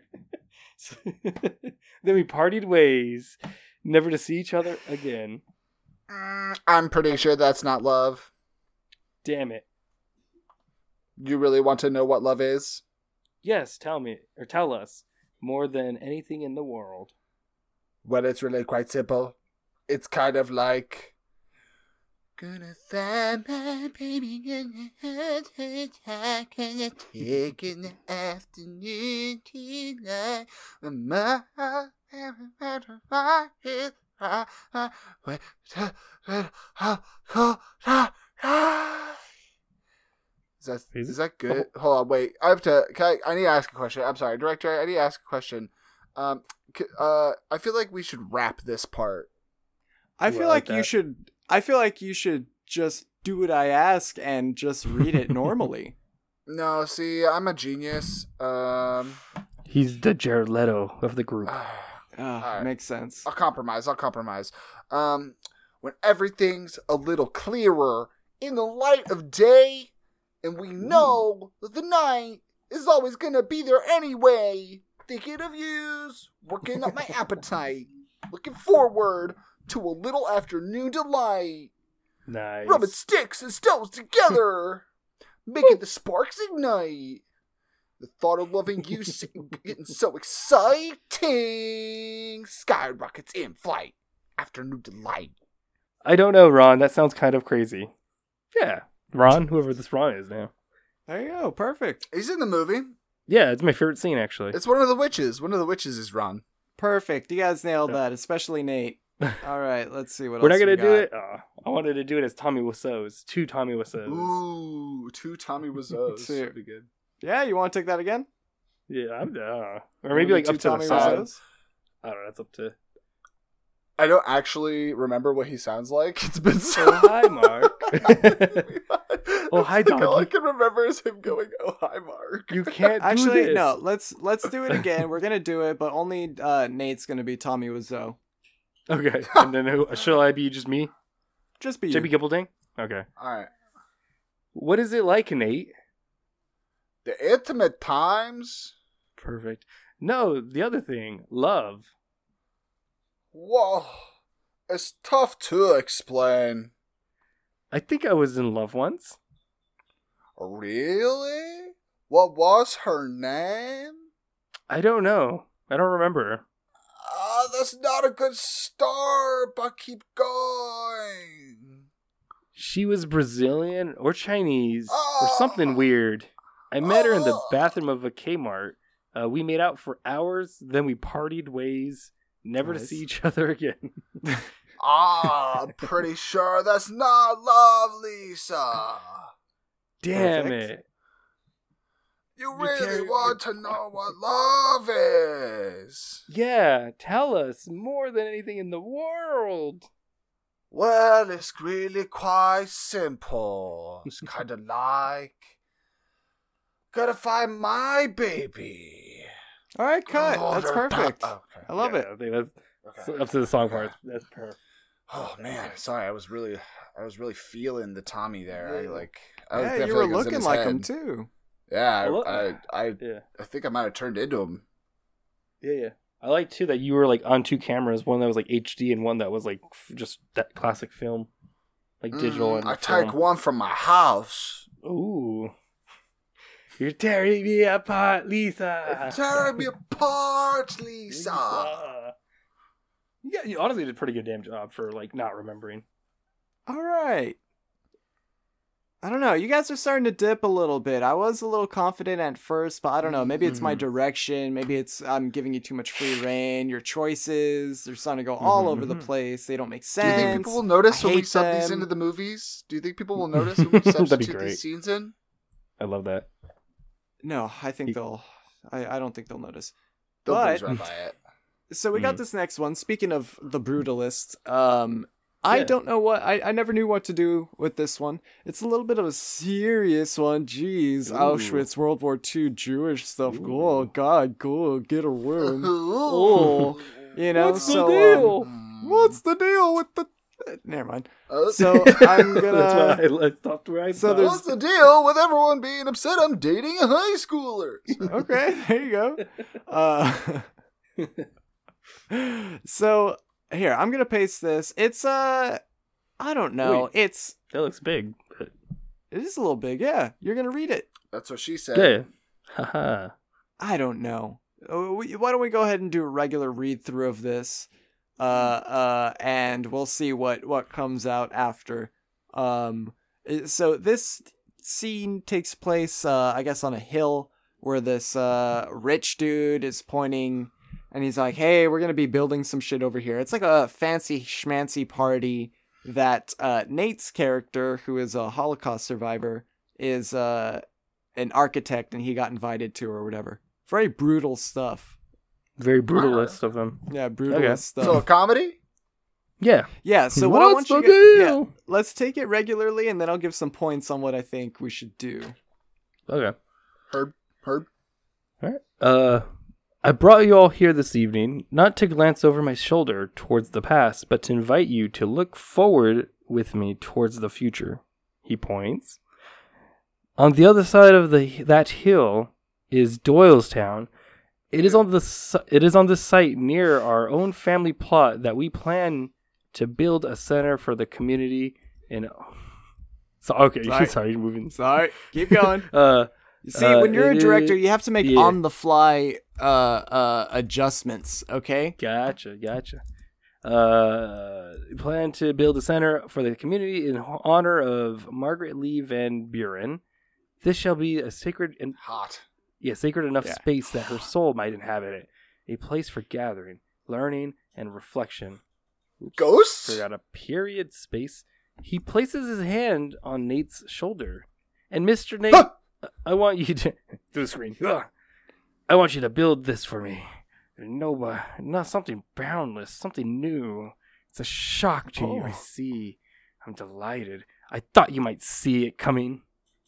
then we partied ways, never to see each other again.
Mm, I'm pretty sure that's not love.
Damn it!
You really want to know what love is?
Yes, tell me or tell us more than anything in the world.
Well, it's really quite simple. It's kind of like. Gonna find my baby in the head, gonna take in the afternoon tea when my Is that,
Is
is
it?
that good? Hold on, wait. I have to. Can I, I need to ask a question. I'm sorry, director. I need to ask a question. Um, c- uh, I feel like we should wrap this part.
I
Ooh,
feel
I
like,
like
you
that.
should. I feel like you should just do what I ask and just read it normally.
No, see, I'm a genius. Um,
He's the Jared Leto of the group.
Ah,
Alright.
Makes sense.
I'll compromise. I'll compromise. Um, when everything's a little clearer in the light of day, and we know that the night is always gonna be there anyway. Thinking of yous, working up my appetite, looking forward to a little afternoon delight.
Nice.
Rubbing sticks and stones together, making the sparks ignite. The thought of loving you s- getting so exciting. Skyrockets in flight. Afternoon delight.
I don't know, Ron. That sounds kind of crazy. Yeah, Ron, whoever this Ron is now.
There you go. Perfect.
He's in the movie.
Yeah, it's my favorite scene actually.
It's one of the witches. One of the witches is Ron.
Perfect. You guys nailed
Yeah.
that, especially Nate. All right, let's see what
We're
else
not
we
gonna do
got.
it. Oh, I wanted to do it as Tommy Wiseau's. Two Tommy Wiseau's.
Ooh, two Tommy Wiseau's.
Two.
Should be good.
Yeah, you want to take that again?
Yeah, I'm uh, or
Wanna
maybe
do
like
two
up to the
Tommy
song.
Wiseau's?
I don't know. That's up to.
I don't actually remember what he sounds like. It's been so
Oh, hi, Mark. Oh, hi,
That's like all I
doggy.
can remember is him going, "Oh, hi, Mark."
You can't do
Actually,
this.
no. Let's let's do it again. We're gonna do it, but only uh, Nate's gonna be Tommy Wiseau.
Okay, and then who, shall I be just me?
Just be
J
you.
B Gibbelding? Okay.
All right.
What is it like, Nate?
The intimate times.
Perfect. No, the other thing, love.
Whoa, it's tough to explain.
I think I was in love once.
Really? What was her name?
I don't know. I don't remember.
Ah, that's not a good start, but keep going.
She was Brazilian or Chinese or
Oh.
something weird. I met her in the
Oh.
bathroom of a Kmart. Uh, we made out for hours, then we partied ways, never to
Nice.
see each other again.
Ah, I'm pretty sure that's not love, Lisa.
Damn
Perfect.
it.
You
You
really
carry-
want to know what love is?
Yeah, tell us more than anything in the world.
Well, it's really quite simple. It's kind of like gotta find my baby.
All right, cut.
Oh,
That's
they're
perfect.
ba- okay.
I love
Yeah,
it.
I think that's
Okay.
up to the song part. That's perfect.
Oh man, sorry. I was really, I was really feeling the Tommy there. I like. I was, I
Yeah,
feel
you were
like it was in
looking
his
like
head.
him too.
Yeah,
Well,
I, I, I,
Yeah.
I think I might have turned into him.
Yeah, yeah. I like too that you were like on two cameras, one that was like H D and one that was like f- just that classic film, like digital.
Mm,
and
I
film.
take one from my house.
Ooh, you're tearing me apart, Lisa.
Tear me apart, Lisa.
Lisa. Yeah, you honestly did a pretty good damn job for like not remembering.
All right. I don't know. You guys are starting to dip a little bit. I was a little confident at first, but I don't know. Maybe it's my
Mhm.
direction. Maybe it's I'm giving you too much free reign. Your choices, they're starting to go all
Mhm,
over the
mhm.
place. They don't make
Do you
sense.
think people will notice
I
when we
hate
sub these
them.
into the movies? Do you think people will notice when we
That'd be
substitute
great.
these scenes in?
I love that.
No, I think
You-
they'll. I, I don't think they'll notice.
They'll
But-
breeze right by it.
So we got
Mhm.
this next one. Speaking of the brutalist, um, I
Yeah.
don't know what I, I never knew what to do with this one. It's a little bit of a serious one. Jeez,
Ooh.
Auschwitz, World War Two, Jewish stuff.
Ooh.
Oh God, go get a room.
Oh,
You know,
What's the
so
deal?
um, what's the deal with the? uh, Never mind.
Uh,
So I'm gonna.
That's why I let- stopped where I
So
stopped.
there's-
What's the deal with everyone being upset I'm dating a high schooler?
Okay, there you go. Uh, so here, I'm gonna paste this. It's uh, I don't know.
Wait.
It's
That looks big. But...
it is a little big. Yeah, you're gonna read it.
That's what she said.
Yeah. Haha.
I don't know. Uh, we- Why don't we go ahead and do a regular read through of this, uh, uh, and we'll see what what comes out after. Um, i- so this scene takes place, uh, I guess, on a hill where this uh rich dude is pointing, and he's like, "Hey, we're gonna be building some shit over here." It's like a fancy schmancy party that uh Nate's character, who is a Holocaust survivor, is uh an architect, and he got invited to or whatever. Very brutal stuff.
Very brutalist of them.
Yeah, brutalist
Okay.
stuff.
So a comedy?
Yeah.
yeah, so what I want
What's
you
the
to yeah,
deal?
let's take it regularly, and then I'll give some points on what I think we should do.
Okay.
Herb? Herb?
All right. Uh, I brought you all here this evening not to glance over my shoulder towards the past, but to invite you to look forward with me towards the future. He points. On the other side of the that hill is Doylestown. It is on the si- it is on the site near our own family plot that we plan to build a center for the community in. So okay,
Sorry.
sorry, you're moving.
Sorry, keep going.
Uh,
See,
Uh,
when you're a
it
director,
is-
you have to make
yeah.
on the fly uh uh adjustments, okay?
Gotcha, gotcha. Uh, plan to build a center for the community in honor of Margaret Lee Van Buren. This shall be a sacred and
Hot.
yeah, sacred enough
Yeah.
space that her soul might inhabit it. A place for gathering, learning, and reflection.
Ghosts?
Forgot a period space. He places his hand on Nate's shoulder, and Mister Nate,
Huh!
I want you to through the screen. Ugh. I want you to build this for me. No, uh, not something boundless, something new. It's a shock to you. I
Oh.
see. I'm delighted. I thought you might see it coming.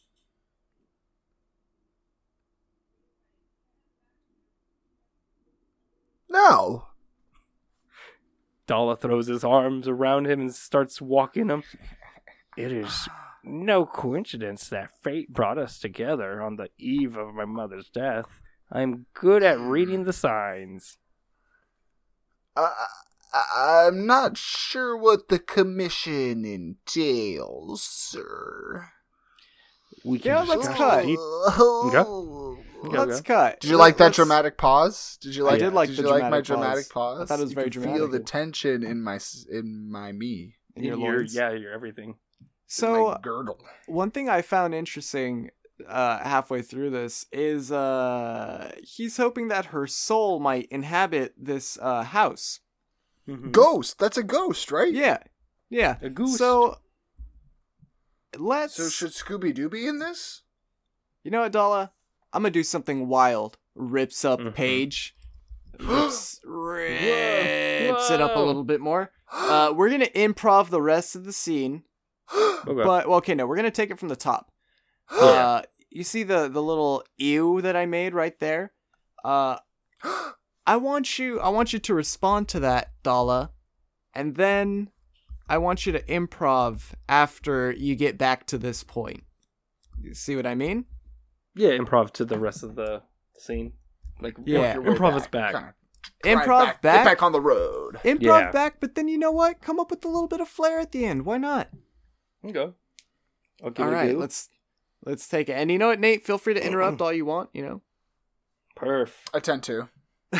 No.
Dala throws his arms around him and starts walking him. It is no coincidence that fate brought us together on the eve of my mother's death. I'm good at reading the signs.
I, I, I'm not sure what the commission entails, sir.
We
Yeah,
can
let's
discuss
cut.
it.
Oh.
Okay,
Let's
okay.
cut.
Did you like that
Let's-
dramatic pause? Did you
I
like?
did like
did
the
you like my
dramatic
dramatic
pause.
pause?
I thought it was
You
very
could Feel
dramatic.
the tension in my s- in my me,
In your
You're-
loins.
yeah, you're everything.
in
So
my girdle.
one thing I found interesting uh halfway through this is uh he's hoping that her soul might inhabit this uh house.
Mhm.
Ghost. That's a ghost, right?
Yeah. Yeah.
A goose.
So let's
So should Scooby Doo be in this?
You know what, Dala? I'm gonna do something wild. Rips up
Mhm.
page. Rips, rips it up a
Whoa.
little bit more. Uh, we're gonna improv the rest of the scene.
Okay.
But well, okay, no, we're gonna take it from the top.
Yeah.
Uh, you see the the little ew that I made right there. Uh, I want you, I want you to respond to that, Dala, and then I want you to improv after you get back to this point. You see what I mean?
Yeah, improv to the rest of the scene. Like,
Yeah.
yeah, improv is back.
Kinda
Improv
drive
back.
Get back on the road.
Improv
Yeah.
back, but then you know what? Come up with a little bit of flair at the end. Why not?
Okay. I'll give
All
it a
right,
go.
let's let's take it. And you know what, Nate? Feel free to interrupt all you want. You know.
Perf.
I tend to.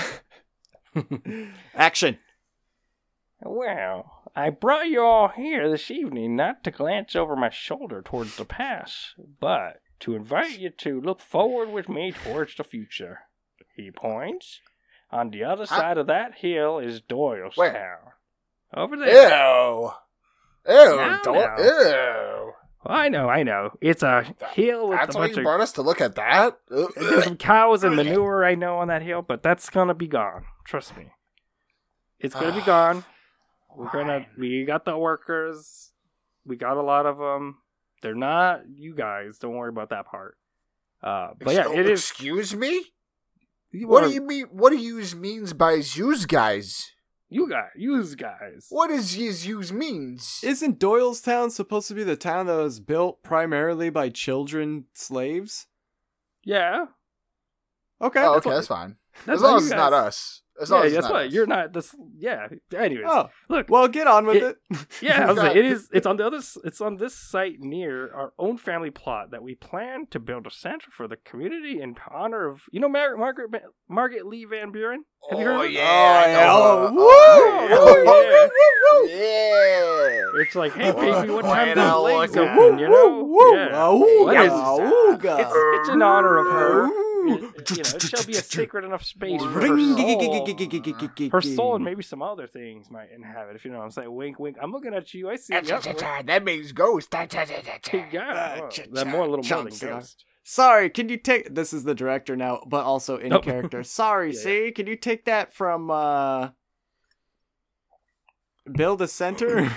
Action.
Well, I brought you all here this evening not to glance over my shoulder towards the past, but to invite you to look forward with me towards the future. He points. On the other
Huh?
side of that hill is Doylestown.
Where?
Over there.
Ew. Ew.
No,
don't.
no.
Ew.
I know, I know. It's a hill with
That's
a
why
bunch
you
of
brought us to look at that? Ugh.
there's some cows and manure I know on that hill, but that's gonna be gone. Trust me. It's gonna be gone. We're gonna. We got the workers. We got a lot of them. They're not you guys. Don't worry about that part. Uh, but yeah,
So,
it is.
Excuse me? What do you mean? What do yous means by yous guys?
You guys, you guys.
What does yous yous means?
Isn't Doylestown supposed to be the town that was built primarily by children slaves?
Yeah,
Okay.
Oh,
that's
okay,
what-
that's fine.
that's
as long
what
as
you
it's not
guys-
us. As long
yeah,
as it's
that's
not
what
us.
you're not. This. Yeah. Anyways,
Oh,
look.
well, get on with
It-
it.
Yeah, I was like,
God.
it is. It's on the other. s- It's on this site near our own family plot that we plan to build a center for the community in honor of you know Mar- Margaret Ba- Margaret Lee Van Buren. Have you heard
Oh,
of her?
yeah.
Oh,
I
yeah.
know
Oh,
her.
woo!
Oh, yeah.
Yeah.
It's like, hey
Oh,
baby, what
boy,
time
now
the legs
look at
open? You know?
Woo!
Yeah.
Awooga,
What is-
awooga.
It's it's in honor of her.
Ooh.
It, you know, it shall be a sacred enough space for her
Ring-
soul. Her soul and maybe some other things might inhabit. If you know what I'm saying. Wink, wink. I'm looking at you. I see. Yep.
That means ghost.
Yeah, well, they're more a little more than
Johnson.
ghost.
Sorry, can you take this is the director now, but also in
Nope.
character. Sorry,
Yeah,
see, can you take that from uh Build a Center?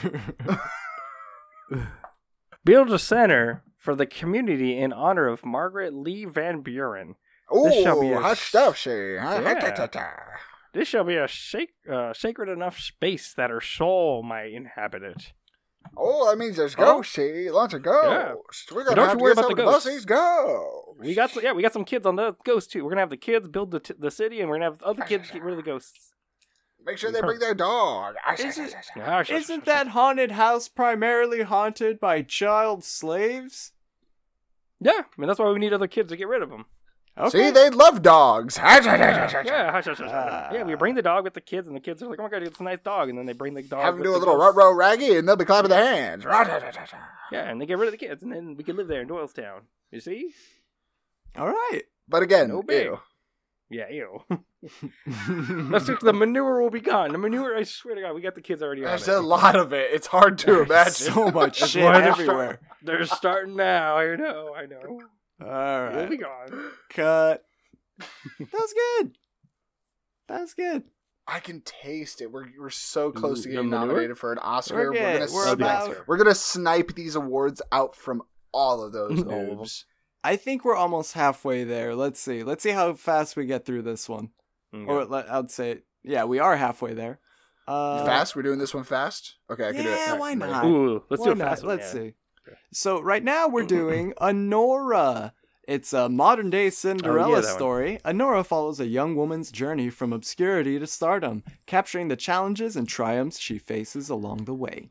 Build a center for the community in honor of Margaret Lee Van Buren. This shall be
Oh,
a
hot
sh-
stuff, she. Huh?
Yeah.
Ta, ta, ta.
This shall be a sac- uh, sacred enough space that her soul might inhabit it.
Oh, that means there's
Oh.
ghosts, see. Lots of ghosts. We're
Don't
gonna
you
have to
worry
get
about
some
the
of
ghosts.
these ghosts.
We got some, yeah, we got some kids on the ghosts too. We're gonna have the kids build the t- the city, and we're gonna have other kids get rid of the ghosts.
Make sure they bring their dog.
Isn't-
Gosh,
Isn't that haunted house primarily haunted by child slaves?
Yeah, I mean that's why we need other kids to get rid of them.
Okay.
See, they love dogs.
Yeah, yeah, hush, hush, hush, hush. yeah. We bring the dog with the kids, and the kids are like, "Oh my god, it's a nice dog," and then they bring the dog.
Have them
with
do a
the
little
ghosts.
rut row raggy, and they'll be clapping their hands.
Yeah, and they get rid of the kids, and then we can live there in Doylestown. You see?
All right.
But again,
No big.
ew.
Yeah, ew. That's just, the manure will be gone. The manure, I swear to God, we got the kids already on
There's
it.
a lot of it. It's hard to imagine.
So much
That's
shit
why they're
everywhere.
They're starting now. I know, I know.
All
We'll be
right.
gone.
Cut. That was good. That was good.
I can taste it. We're we're so close to
The
getting
manure?
nominated for an Oscar.
We're
We're,
good.
gonna
We're
snipe,
about-
we're gonna snipe these awards out from all of those
All of them.
noobs.
I think we're almost halfway there. Let's see. Let's see how fast we get through this one.
Okay.
Or let- I'd say, yeah, we are halfway there. Uh,
Fast? We're doing this one fast? Okay, I can do it.
Yeah,
All right,
why
I'm ready.
not?
Ooh, let's
Why
do it
not?
fast. one,
Let's
yeah.
see. So right now we're doing Anora. It's a modern day Cinderella
Oh, yeah, that one.
story. Anora follows a young woman's journey from obscurity to stardom, capturing the challenges and triumphs she faces along the way.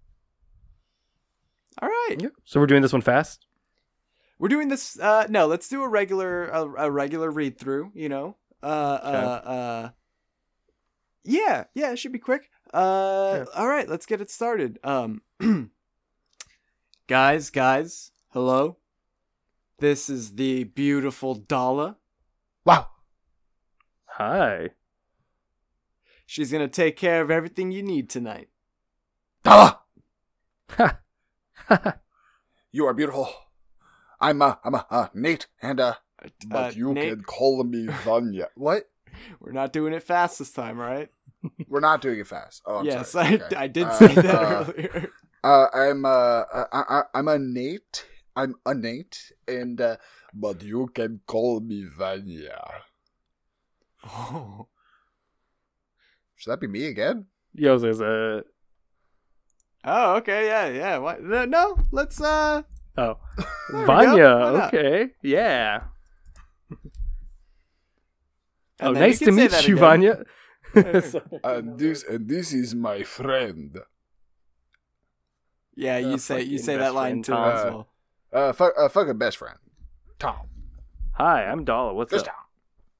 All right.
Yeah. So we're doing this one fast.
We're doing this. Uh, no, let's do a regular, a, a regular read through. You know, uh, uh, uh, yeah, yeah, it should be quick. Uh, all right, let's get it started. Um, guys, guys, hello. This is the beautiful Dala.
Wow.
Hi.
She's gonna take care of everything you need tonight.
Dala!
Ha.
You are beautiful. I'm uh, I'm uh, uh Nate, and uh, But
Uh,
you
Nate,
can call me Vanya. What?
we're not doing it fast this time, right?
We're not doing it fast. Oh, I'm
yes,
sorry.
I,
Okay.
I did
Uh,
say that
uh,
earlier.
Uh, I'm uh, I, I, I'm a Nate. I'm a Nate, and uh, but you can call me Vanya.
Oh.
Should that be me again?
Yo, says, uh,
Oh, okay, yeah, yeah. What? No, no, let's uh.
oh,
There we go.
Vanya.
Why not?
Okay, yeah.
And
Oh,
then
nice
you
to
can say
meet
that
you,
again.
Vanya. Sorry.
And this and this is my friend.
Yeah, you
Uh,
say you
fucking
say
best
that line
friend
too
Tom.
as well.
Uh, fuck, uh, fucking best friend, Tom.
Hi, I'm Dala. What's
This
up?
Tom.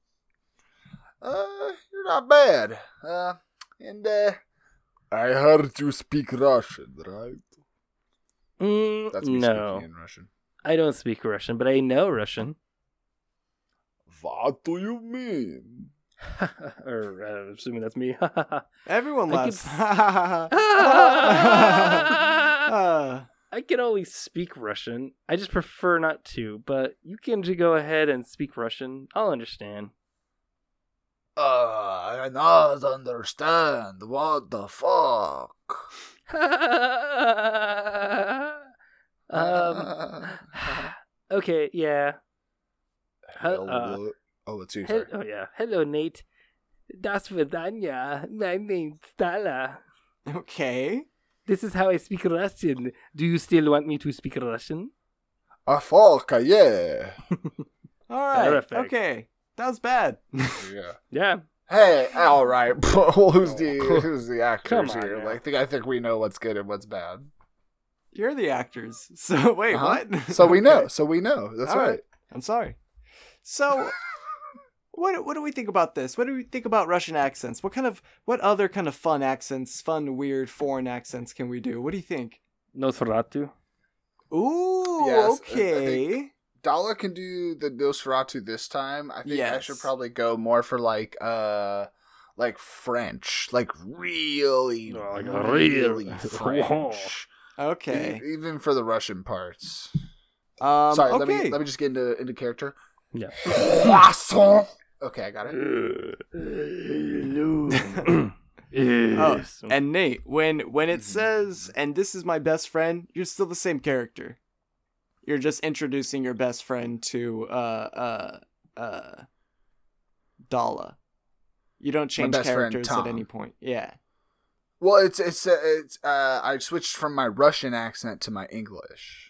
Uh, you're not bad. Uh, and uh, I heard you speak Russian, right?
Mm,
That's me
no,
speaking in Russian.
I don't speak Russian, but I know Russian.
What do you mean?
or uh, assuming that's me.
Everyone
I
laughs.
could-
Uh,
I can only speak Russian. I just prefer not to, but you can just go ahead and speak Russian. I'll understand.
Uh, I not understand. What the fuck?
um. Okay. Yeah.
Hello.
uh,
oh, let's see.
Hel-
Sorry.
oh yeah. Hello, Nate. Das Vidanya. My name's Dala.
okay.
This is how I speak Russian. Do you still want me to speak Russian?
A fuck, yeah.
All right.
Perfect.
Okay. That was bad.
yeah.
Yeah.
Hey, all right. well, who's the who's the
Come
actors
on
here?
now.
Like, I think I think we know what's good and what's bad.
You're the actors. So wait,
Uh-huh.
what?
So we know.
Okay.
So we know. That's
All
right.
I'm sorry. So what what do we think about this? What do we think about Russian accents? What kind of what other kind of fun accents, fun weird foreign accents can we do? What do you think?
Nosferatu.
Ooh,
Yes, I- I
okay.
think- Dala can do the Nosferatu this time. I think I
Yes.
should probably go more for like uh like French, like really,
Oh, like
really
real-
French.
Okay.
E- Even for the Russian parts.
Um,
Sorry,
okay.
let me let me just get into into character.
Yeah.
Poisson. Okay, I got it.
Hello.
Oh,
Yes.
and Nate, when when it
Mhm.
says "and this is my best friend," you're still the same character. You're just introducing your best friend to uh uh uh Dala. You don't change
best friend,
characters
Tom.
at any point. Yeah.
Well, it's it's uh, it's uh I switched from my Russian accent to my English.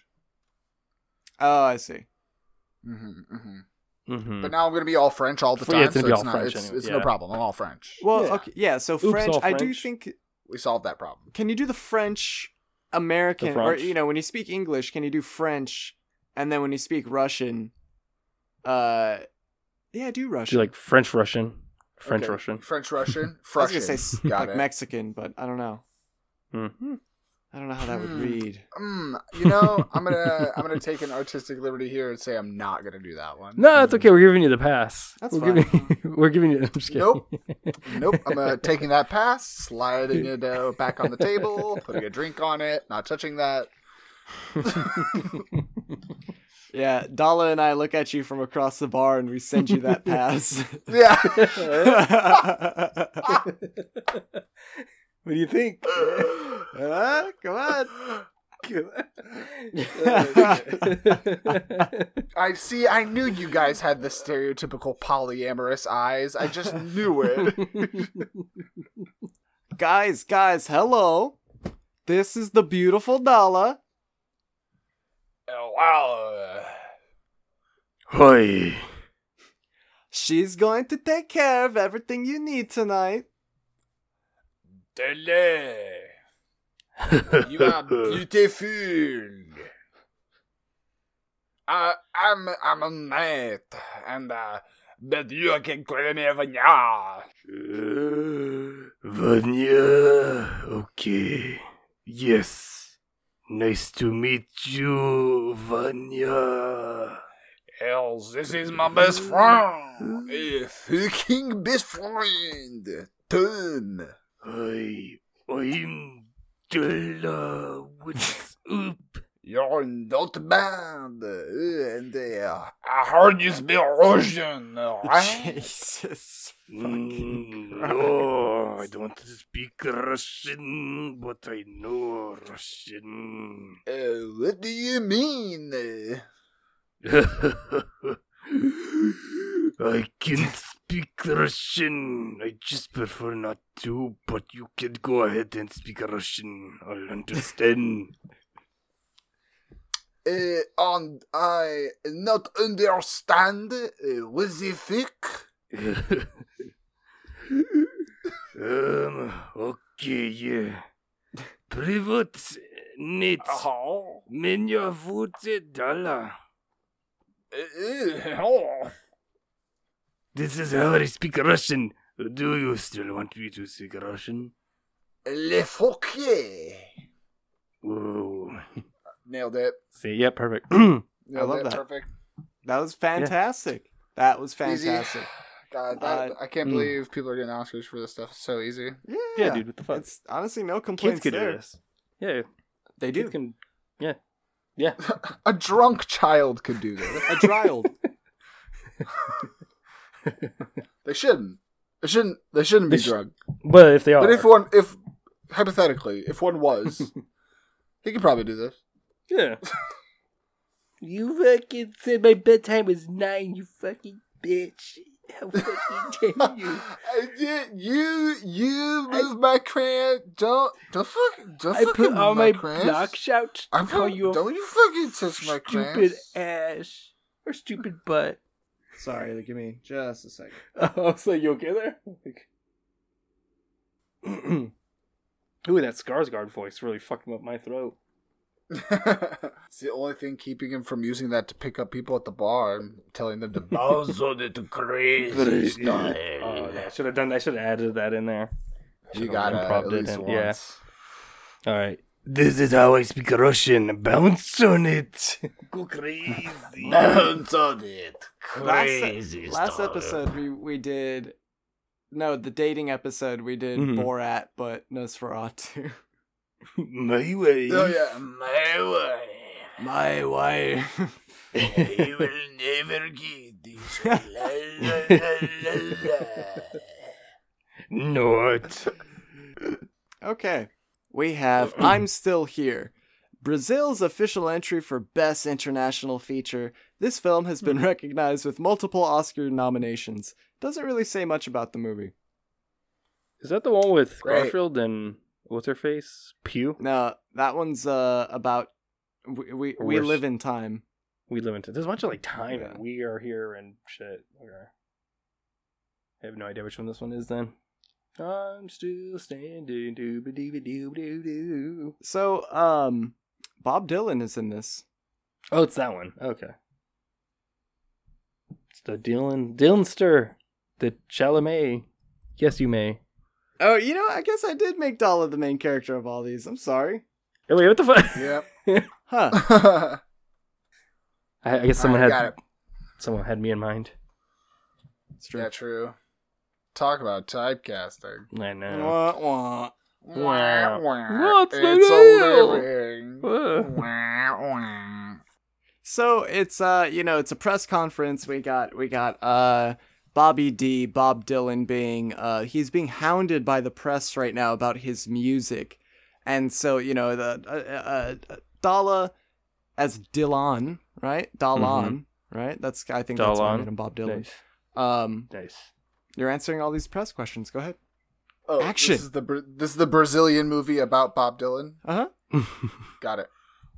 Oh, I see.
Mm-hmm, mm-hmm.
Mhm.
But now I'm gonna be all French all the
Yeah,
time,
it's gonna
so
be
it's
all
not
French
it's,
anyway,
it's no
yeah.
problem. I'm all French.
Well,
Yeah.
okay, yeah. So
Oops,
French,
all
I do
French.
think.
We solved that problem.
Can you do the French American,
The
or
French?
you know, when you speak English, can you do French, and then when you speak Russian, uh, yeah, do
Do
Russian.
you like French Russian? French
Okay.
Russian.
French Russian.
I was
Russian.
gonna say s-
Got
like
it.
Mexican, but I don't know.
Hmm.
I don't know how that would
Hmm.
read.
Mm, you know, I'm gonna I'm gonna take an artistic liberty here and say I'm not gonna do that one.
No, it's okay. We're giving you the pass.
That's
we're
fine.
Giving, we're giving you. I'm just kidding.
Nope. Nope. I'm uh, taking that pass, sliding it uh, back on the table, putting a drink on it, not touching that.
Yeah, Dala and I look at you from across the bar, and we send you that pass.
Yeah.
What do you think?
Uh, come on.
I see. I knew you guys had the stereotypical polyamorous eyes. I just knew it.
Guys, guys, hello. This is the beautiful Dala.
Oh, wow.
Hoi.
She's going to take care of everything you need tonight.
Dele. You are beautiful. Uh, I'm I'm a knight, and uh, but you can call me Vanya.
Vanya. Okay. Yes. Nice to meet you, Vanya.
Hell, this is my best friend. A fucking best friend. Ton.
Hi. I'm Della. What's up?
you're not bad. Uh, and uh, I heard you speak Russian, right?
Jesus fucking
Mm,
Christ.
no, I don't speak Russian, but I know Russian.
Uh, what do you mean? Uh,
I can't speak Russian. I just prefer not to, but you can go ahead and speak Russian. I'll understand.
uh, and I not understand uh, what the fuck?
um, okay, yeah. Привет, нет.
Oh.
Меня зовут Dala.
Uh, oh.
This is how I speak Russian. Do you still want me to speak Russian?
Le fuck yeah.
Whoa.
Nailed it.
See, yeah, perfect.
Nailed
love
it.
that.
Perfect.
That was fantastic. That was
Easy.
fantastic.
God, that,
Uh,
I can't
mm.
believe people are getting Oscars for this stuff. It's so easy.
Yeah,
Yeah, dude, what the fuck?
It's honestly no
Kids
complaints
could do
there.
this. Yeah,
They do.
kids can. Yeah, yeah.
A drunk child could do this.
A child.
They shouldn't. They shouldn't. They shouldn't be
They sh-
drunk.
But if they are,
But if one, if hypothetically, if one was, he could probably do this.
yeah. You fucking said my bedtime was nine. You fucking bitch. How fucking dare you?
I did. You you move my crayon. Don't don't fucking don't
I
fucking
put
move
all
my
my
crayons.
blocks out.
I
Call
put,
you a
don't you fucking touch my
stupid
crayons.
ass or stupid butt.
Sorry, give me just a second.
Oh, so you okay there? Ooh, that Skarsgård voice really fucked up my throat.
It's the only thing keeping him from using that to pick up people at the bar and telling them to bounce on it crazy style.
Oh, I should have done. I should have added that in there.
You
Should've
gotta
improvised
at
it
least
in.
once.
Yeah. All right. This is how I speak Russian. Bounce on it. Go crazy.
Bounce on it.
Last,
Crazy
last
style.
episode we we did no the dating episode we did
Mhm.
Borat but Nosferatu.
My way.
Oh yeah, my way.
My wife.
I will never get this. La, la, la, la, la.
Not.
Okay. We have I'm Still Here. Brazil's official entry for Best International Feature. This film has been recognized with multiple Oscar nominations. Doesn't really say much about the movie.
Is that the one with
Great.
Garfield and what's her face? Pew.
No, that one's uh about we we,
Or
we
worse.
live in time.
We live into. There's a bunch of like time
Yeah.
and we are here and shit. Okay. I have no idea which one this one is then. I'm still standing. Doo ba doo ba doo ba doo doo.
So, um, Bob Dylan is in this.
Oh, it's that one. Okay. It's the Dylan Dylanster. The Chalamet. Yes, you may.
Oh, you know, I guess I did make Dala the main character of all these. I'm sorry.
Oh, wait, what the fuck?
Yep.
Huh.
I, I guess someone
Alright,
had
got it.
someone had me in mind.
It's true.
Yeah, true. Talk about typecasting.
I know.
Wah, wah.
Wow.
Wah, wah.
What's the
It's
deal?
a living.
Uh.
Wah, wah.
So it's uh, you know, it's a press conference. We got we got uh, Bobby D, Bob Dylan being uh, he's being hounded by the press right now about his music, and so you know the uh, uh, Dala as Dylan, right? Dalan, right? That's I think that's why I
Dalan.
made him Bob Dylan.
Nice.
Um,
Nice.
you're answering all these press questions. Go ahead.
Oh,
Action.
This is the Bra- this is the Brazilian movie about Bob Dylan.
Uh huh.
Got it.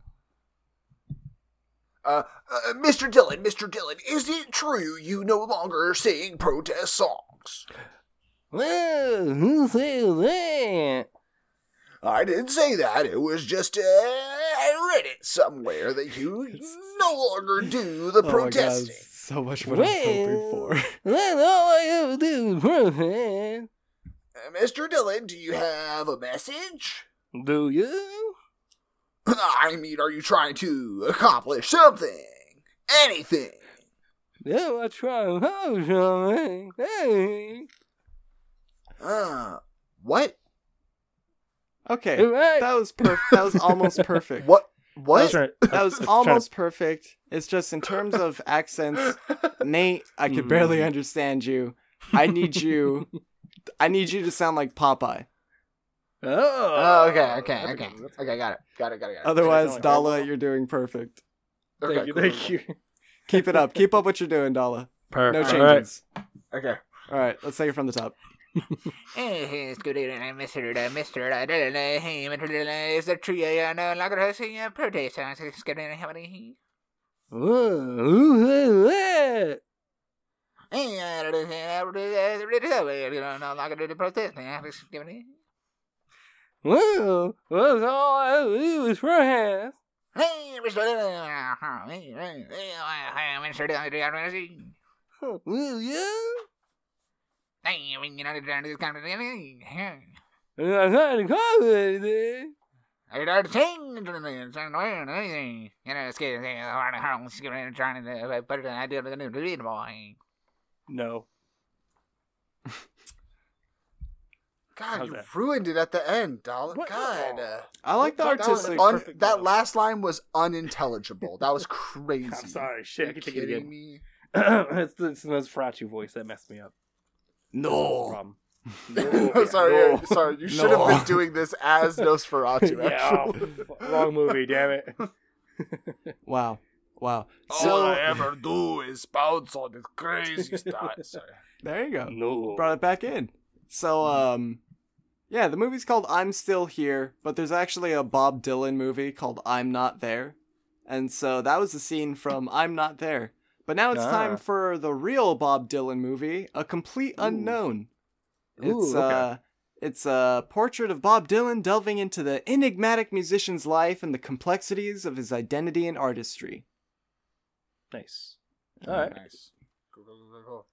Uh, uh, Mister Dylan, Mister Dylan, is it true you no longer sing protest songs?
Well, who says that?
I didn't say that. It was just, uh, I read it somewhere that you no longer do the
Oh my God,
protesting.
so much what I was hoping for.
That's all I ever do. Protest.
Uh, Mister Dylan, do you have a message?
Do you?
I mean, are you trying to accomplish something? Anything?
Yeah, I try. Oh, hey.
Uh, what?
Okay,
Right.
that was perfect. That was almost perfect.
What? What?
Trying-
That was
trying to-
almost perfect. It's just in terms of accents, Nate, I could barely
Mm.
understand you. I need you. I need you to sound like Popeye.
Oh,
Oh, okay, okay,
That's a
okay.
good one.
Okay, got it. Got it, got it, got it.
Otherwise,
like
Dala, you're doing perfect.
Thank
Okay,
you,
cool.
thank you.
Keep it up. Keep up what you're doing, Dala.
Perfect.
No
All right.
changes.
Okay.
All right, let's take it from the top.
Hey, it's good evening, Mister Uh, Mister Uh, hey, Mister Uh, is there true? Uh, no longer has a protest. Uh, it's good evening, how many?
Ooh, ooh, ooh, ooh.
Hey, uh, no longer do the protest. Uh, it's good evening.
Whoa, what's all I do is for hands.
Hey, Mister Uh, hey, hey, hey, Mister Uh, do you want to see?
Will you?
Hey, you know, the kind of kind of thing.
I'm not in comedy.
I don't change anything. You know, it's good. I'm trying to put it in the idea of the new lead boy.
No.
God,
How's
you
that?
ruined it at the end, Dala.
What?
God. uh,
I like the
that was
artistic.
un-
perfect
that
dialogue.
last line was unintelligible. That was crazy.
I'm sorry. Shit, I
Are
can
you
take it
kidding
again.
me?
it's the it's the Nosferatu voice that messed me up.
No.
Problem.
sorry,
No.
yeah, sorry. You should have
No.
been doing this as Nosferatu.
yeah, oh,
Actually.
f- wrong movie. Damn it.
Wow. Wow.
All
So
I ever do is bounce on this crazy stuff. Sorry.
there you go.
No.
Brought it back in. So um, yeah, the movie's called I'm Still Here, but there's actually a Bob Dylan movie called I'm Not There, and so that was the scene from I'm Not There. But now it's
Ah.
time for the real Bob Dylan movie, A Complete Unknown. It's
Ooh, okay.
uh it's a portrait of Bob Dylan delving into the enigmatic musician's life and the complexities of his identity and artistry.
Nice. All right.
Nice. Cool, cool, cool, cool.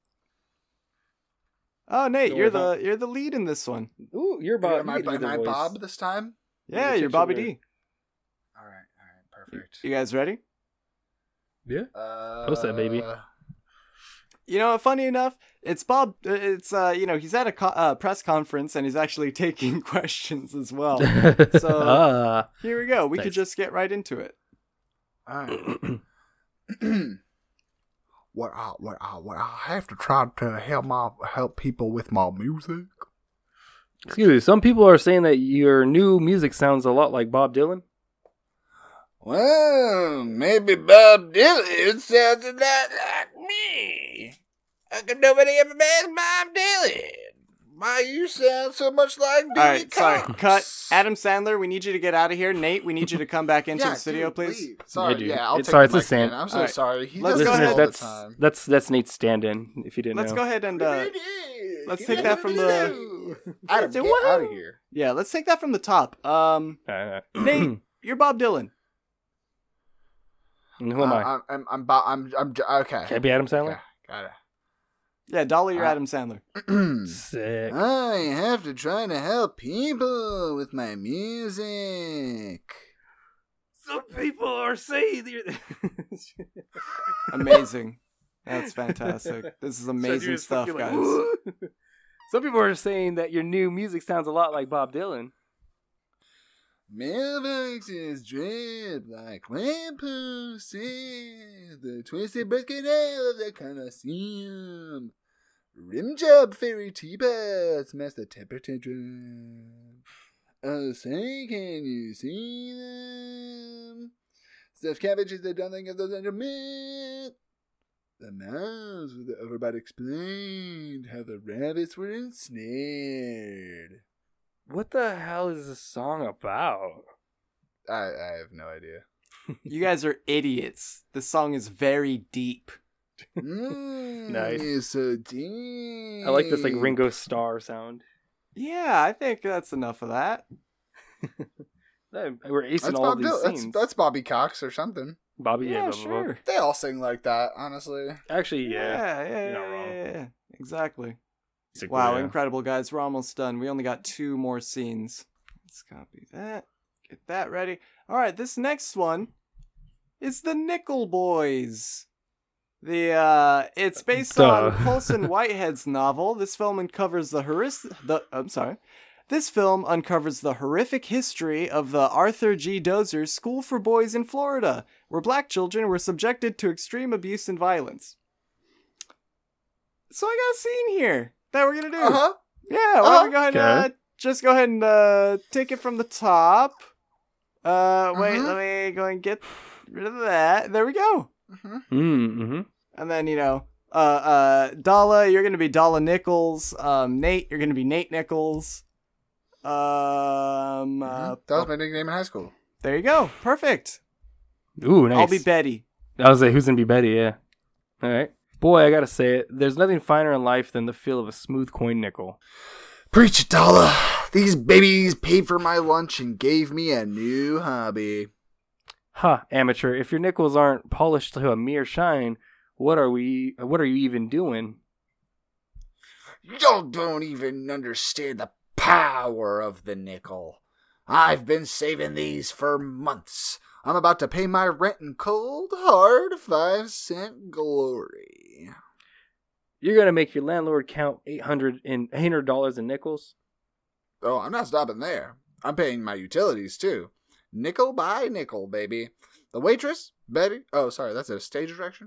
Oh, Nate,
Go
you're
with
the you're the lead in this one.
Ooh, you're Bob.
am I,
you can do
am
the
I
voice.
Bob this time?
Yeah,
the
you're Bobby
titular-
D.
All right, all right, perfect.
You guys ready?
Yeah.
Uh,
Post that, baby.
You know, funny enough, it's Bob. It's uh, you know, he's at a co- uh, press conference and he's actually taking questions as well. So-
ah.
Here we go. We
Nice.
could just get right into it.
All right. what I what I what I have to try to help my help people with my music.
Excuse me. Some people are saying that your new music sounds a lot like Bob Dylan.
Well, maybe Bob Dylan sounds a lot like me. How come nobody ever asked Bob Dylan?
Why you sound so much like Billy
All right, sorry.
Cox?
Cut. Adam Sandler, we need you to get out of here. Nate, we need you to come back into
Yeah,
the studio,
dude,
please.
leave. Sorry,
Yeah, dude.
yeah, I'll
It's-
take
sorry,
the
it's a
mic, man.
Sam.
I'm so
All right.
sorry. He
Let's
does
go
this
ahead.
all
Listeners,
the
that's
time.
that's that's Nate's stand-in. If you didn't
Let's
know.
go ahead and uh, let's take that from the
Adam,
Say
get
what?
out of here.
yeah, let's take that from the top. Um,
All right.
Nate, you're Bob Dylan.
And who am I?
I'm I'm I'm Bo- I'm, I'm j- okay.
Can I be Adam Sandler?
Okay, got
Yeah, Dolly, you're
Uh,
Adam Sandler.
it.
Sick.
I have to try to help people with my music.
Some people are saying you're.
Amazing. That's fantastic. This is amazing stuff, guys.
Some people are saying that your new music sounds a lot like Bob Dylan.
Mailbox is draped like lampposts, the twisted birth canal of the Colosseum. Rim job fairy teapots match the temperature drop. Oh, say, can you see them? Stuffed cabbages that don't think of those under mint. The mouse with the overbite explained how the rabbits were ensnared.
What the hell is this song about?
I, I have no idea.
You guys are idiots. This song is very deep.
Mm,
Nice.
So deep.
I like this like Ringo Starr sound.
Yeah, I think that's enough of that.
That- We're acing
That's
all
Bob
of these
Dylan. That's,
scenes.
that's Bobby Cox or something.
Bobby, yeah,
Yeah,
blah, blah, blah.
sure.
They all sing like that, honestly.
Actually, yeah.
Yeah, yeah,
You're not
yeah,
wrong.
yeah, yeah. Exactly.
Sick,
Wow,
yeah.
incredible, guys. We're almost done. We only got two more scenes. Let's copy that. Get that ready. All right, this next one is the Nickel Boys. The uh, it's based
Duh.
on Colson Whitehead's novel. This film uncovers the heuris- the I'm sorry, This film uncovers the horrific history of the Arthur G. Dozer School for Boys in Florida, where black children were subjected to extreme abuse and violence. So I got a scene here that we're gonna do.
Uh-huh.
Yeah, why don't we go ahead and
Okay.
uh, just go ahead and uh, take it from the top. Uh, wait,
Mhm.
let me go and get rid of that. There we go.
Mm-hmm.
And then, you know, uh, uh, Dala, you're gonna be Dala Nichols. Um, Nate, you're gonna be Nate Nichols. Um, uh,
That was my nickname in high school.
there you go. Perfect.
Ooh, nice.
I'll be Betty.
I was like, who's gonna be Betty? Yeah. All right. Boy, I gotta say it. There's nothing finer in life than the feel of a smooth coin nickel.
Preach it, Dala. These babies paid for my lunch and gave me a new hobby.
Ha, amateur. If your nickels aren't polished to a mere shine, what are we? What are you even doing?
Y'all don't even understand the power of the nickel. I've been saving these for months. I'm about to pay my rent in cold, hard, five cent glory.
You're gonna make your landlord count eight hundred in eight hundred dollars in nickels.
Oh, I'm not stopping there. I'm paying my utilities, too. Nickel by nickel, baby. The waitress, Betty... Oh, sorry, that's a stage direction?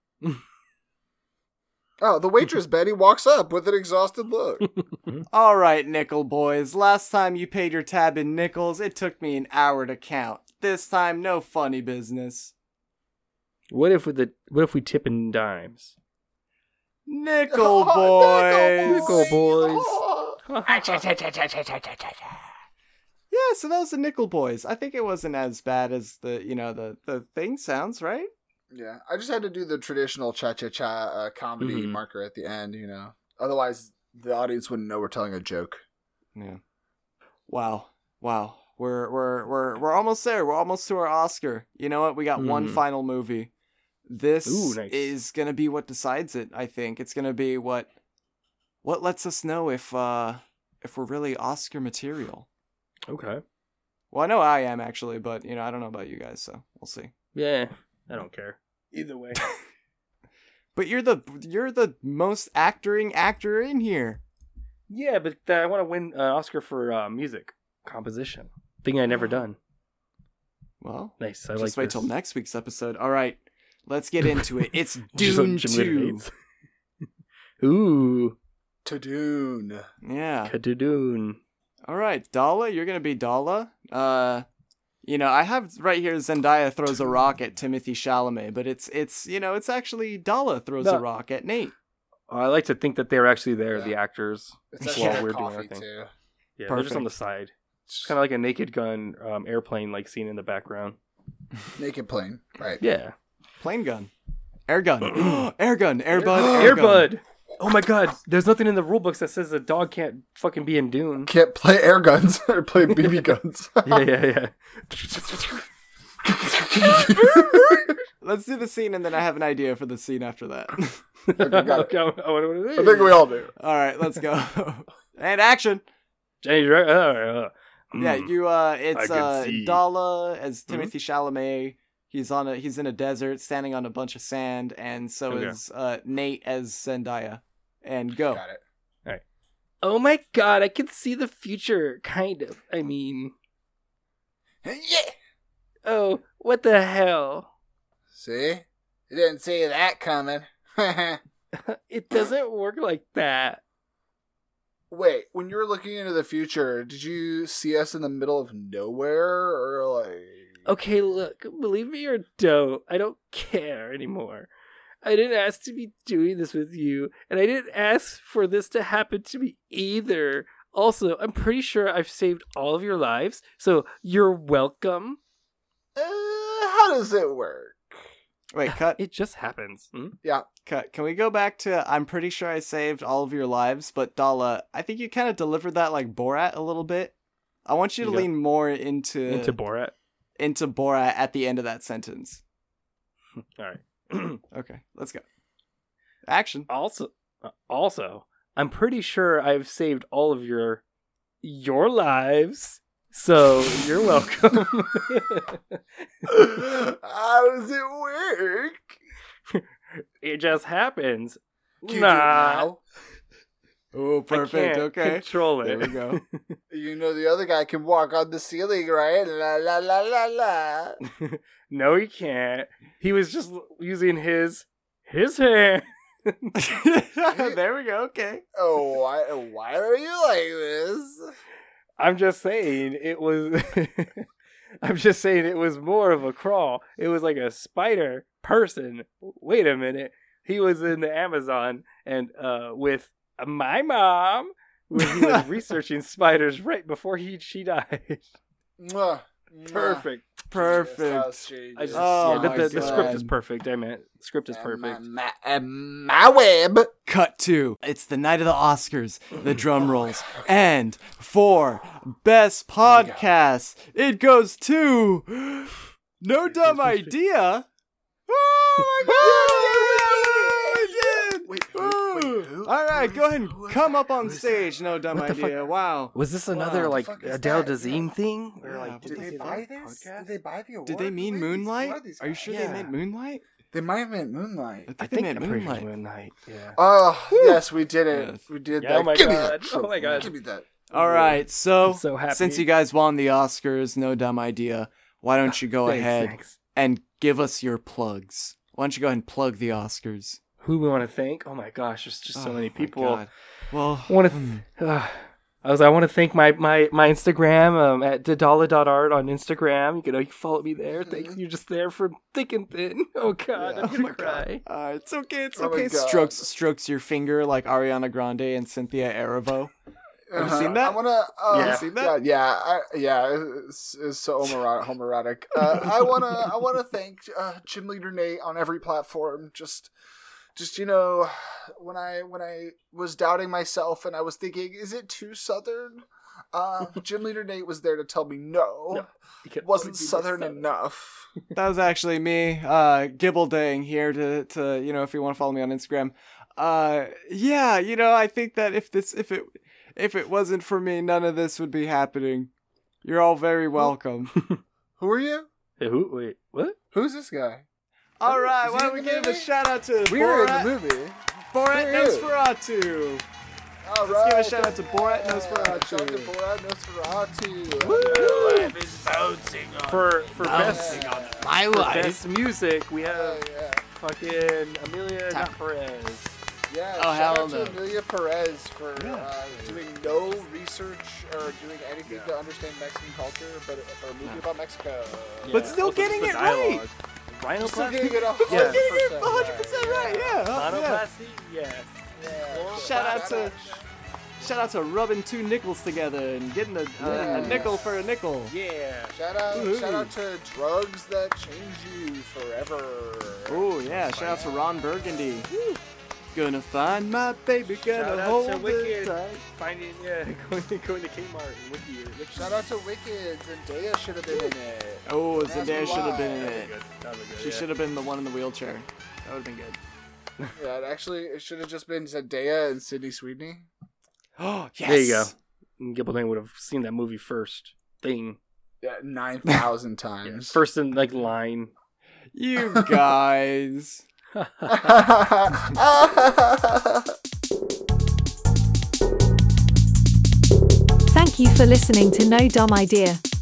Oh, the waitress, Betty, walks up with an exhausted look.
All right, nickel boys. Last time you paid your tab in nickels, it took me an hour to count. This time, no funny business.
What if with the what if we tip in dimes?
Nickel boys.
Nickel boys.
Yeah, so that was the Nickel Boys. I think it wasn't as bad as the, you know, the, the thing sounds, right?
Yeah, I just had to do the traditional cha-cha-cha uh, comedy
Mhm.
marker at the end, you know. Otherwise, the audience wouldn't know we're telling a joke.
Yeah. Wow. Wow. We're we're we're we're almost there. We're almost to our Oscar. You know what? We got one
Mhm.
final movie. This
Ooh, nice.
is gonna be what decides it, I think. It's gonna be what what lets us know if uh if we're really Oscar material.
Okay.
Well, I know I am actually, but you know, I don't know about you guys, so we'll see.
Yeah, I don't care. Either way.
But you're the you're the most actoring actor in here.
Yeah, but uh, I want to win an Oscar for uh, music composition. Thing I never done.
Well,
Nice. I
just
like
wait
this.
till next week's episode. All right, let's get into it. It's
Just what
Dune
Jim Ritter
two.
hates. Ooh,
To Dune.
Yeah.
Kadoon.
All right, Dala, you're gonna be Dala. Uh, you know, I have right here Zendaya throws a rock at Timothy Chalamet, but it's it's you know it's actually Dala throws
No.
a rock at Nate.
I like to think that they're actually there,
Yeah.
the actors.
It's
while
actually
we're
got
doing our
coffee,
thing.
too.
Yeah, they're just on the
Perfect.
side. It's kind of like a Naked Gun um, airplane like scene in the background.
Naked plane. Right.
Yeah.
Plane gun, air gun, air gun, air bud, air gun.
Airbud. Oh my god, there's nothing in the rule books that says a dog can't fucking be in Dune.
Can't play air guns or play B B guns.
Yeah, yeah, yeah.
Let's do the scene, and then I have an idea for the scene after that.
Okay, got it.
Okay, I wonder what it is.
I think we all do.
All right, let's go. And action.
Jenny Direct. Uh, uh,
Yeah,
mm.
you. Uh, it's
can
uh,
see.
Dala as Timothy Chalamet. He's on a he's in a desert, standing on a bunch of sand, and so
Okay.
is uh, Nate as Zendaya. And go.
Got it.
Oh my god, I can see the future, kind of. I mean,
Yeah.
oh, what the hell?
See? You didn't see that coming.
It doesn't work like that.
Wait, when you were looking into the future, did you see us in the middle of nowhere or like?
Okay, look, believe me or don't, I don't care anymore. I didn't ask to be doing this with you, and I didn't ask for this to happen to me either. Also, I'm pretty sure I've saved all of your lives, so you're welcome.
Uh, how does it work?
Wait, cut,
It just happens. Hmm?
Yeah.
cut. Can we go back to? I'm pretty sure I saved all of your lives, but Dala, I think you kind of delivered that like Borat a little bit. I want you to
Yeah.
lean more into
Into Borat.
into Borat at the end of that sentence.
All right.
Okay, let's go. Action.
Also, uh, also, I'm pretty sure I've saved all of your your lives, so you're welcome.
How does it work?
It just happens.
Can you do it
Nah.
now?
Oh,
I
perfect.
can't
Okay.
control it.
There we go.
You know the other guy can walk on the ceiling, right? La la la la la.
No, he can't. He was just using his his hand.
There we go. Okay.
Oh, why, why are you like this?
I'm just saying it was. I'm just saying it was more of a crawl. It was like a spider person. Wait a minute. He was in the Amazon and uh, with my mom when he was researching spiders right before he she died.
Mwah, mwah.
Perfect.
Perfect.
I just,
Oh
yeah, the,
my
the, the script is
God.
perfect. I meant the script is
Uh,
perfect.
My, my, uh, my web.
Cut to. It's the night of the Oscars, the drum rolls. And for Best Podcast, it goes to No Dumb Idea. Oh my God! We did!
Wait, who- wait, who-
All right,
who
go
is-
ahead and
who is
come
that?
up on
Who is
stage. No Dumb
What the
Idea.
fuck?
Wow.
Was this another
Wow.
like
What the fuck is
Adele
that?
Dazeem thing? Or
Yeah,
like
what
Did
the
they
fuck?
buy this?
Podcast?
Did they buy the award?
Did they mean
Who are these-
Moonlight?
who are these
Are you
guys?
sure
Yeah.
they meant Moonlight?
They might have meant Moonlight.
I think,
I
they
think
meant
I'm pretty sure
Moonlight.
Moonlight. Yeah.
Oh, yes, we did it.
Yes.
We did
Yeah,
that.
oh my
Give me
God.
that
Oh my
trophy.
God.
Give me that.
All right, so,
I'm so happy.
since you guys won the Oscars, No Dumb Idea, why don't you go
Thanks,
ahead
thanks.
and give us your plugs? Why don't you go ahead and plug the Oscars?
Who we want to thank? Oh my gosh, there's just so
Oh
many
my
people.
God. Well,
I want to. Th- uh, I was. I want to thank my my my Instagram um, at dadala dot art on Instagram. You can, uh, you can follow me there. Thanks. You're just there for thick and thin. Oh God,
Yeah.
I'm
oh
gonna
my
cry.
God. Uh, it's okay. It's
Oh my
okay.
God.
Strokes strokes your finger like Ariana Grande and Cynthia Erivo. Have you seen that?
I wanna. Uh,
Yeah.
You seen that?
Yeah, yeah, I, yeah. It's, it's so homoerotic. homoerotic. Uh, I wanna. I wanna thank uh, Gym Leader Nate on every platform. Just, just you know, when I when I was doubting myself and I was thinking, is it too southern? Uh, Gym Leader Nate was there to tell me no,
No, You can
it wasn't
only be
southern
southern.
enough.
That was actually me, uh, Gibbledang here to, to, you know, if you want to follow me on Instagram. Uh, yeah, you know, I think that if this, if it, if it wasn't for me, none of this would be happening. You're all very welcome.
Who are you?
Hey, who? Wait, what?
Who's this guy?
All right,
Is
why
he
don't we
in the
give a
movie?
shout out to
We were in
Borat,
the movie.
Borat
Who are you?
Nosferatu.
All
Let's give a
right,
shout out to Borat
yeah,
Nosferatu.
Shout out to Borat Nosferatu.
Woo!
Life is bouncing on
For for best
Yeah.
My
for best music, we
Yeah,
have
yeah.
fucking Amelia
Time.
not Perez.
Yeah,
Oh,
shout
hell
out
no.
to Amelia Perez for
Yeah.
uh, doing no research or doing anything to understand Mexican culture, but for a movie about Mexico.
But
Yeah,
still
also
getting
just
it
the dialogue.
Still
Rhinoplasty.
getting it off.
Yeah.
Still getting it one hundred percent right, yeah. huh, yeah.
Monoplasty. Yes.
Yeah.
Shout out to- Shout out to rubbing two nickels together and getting a, a, a
Yeah.
nickel for a nickel.
Yeah.
Shout out,
Ooh.
shout out to drugs that change you forever.
Oh yeah, shout out to Ron Burgundy. Gonna find my baby, gonna
Shout out
hold
to
it
Wicked.
tight.
Finding yeah, going to going to Kmart and Wiki. Wiki.
Shout out to Wicked. Zendaya should have been in it.
Oh,
That's
Zendaya should have been in
why.
it.
Good. That was good.
She
yeah.
should have been the one in the wheelchair. That would have been good.
Yeah, it actually, it should have just been Zendaya and Sydney Sweeney.
Oh yes.
There you go. Gibbelding would have seen that movie first. Thing.
Yeah, nine thousand
Yeah.
times.
First in like line.
You guys.
Thank you for listening to No Dumb Idea.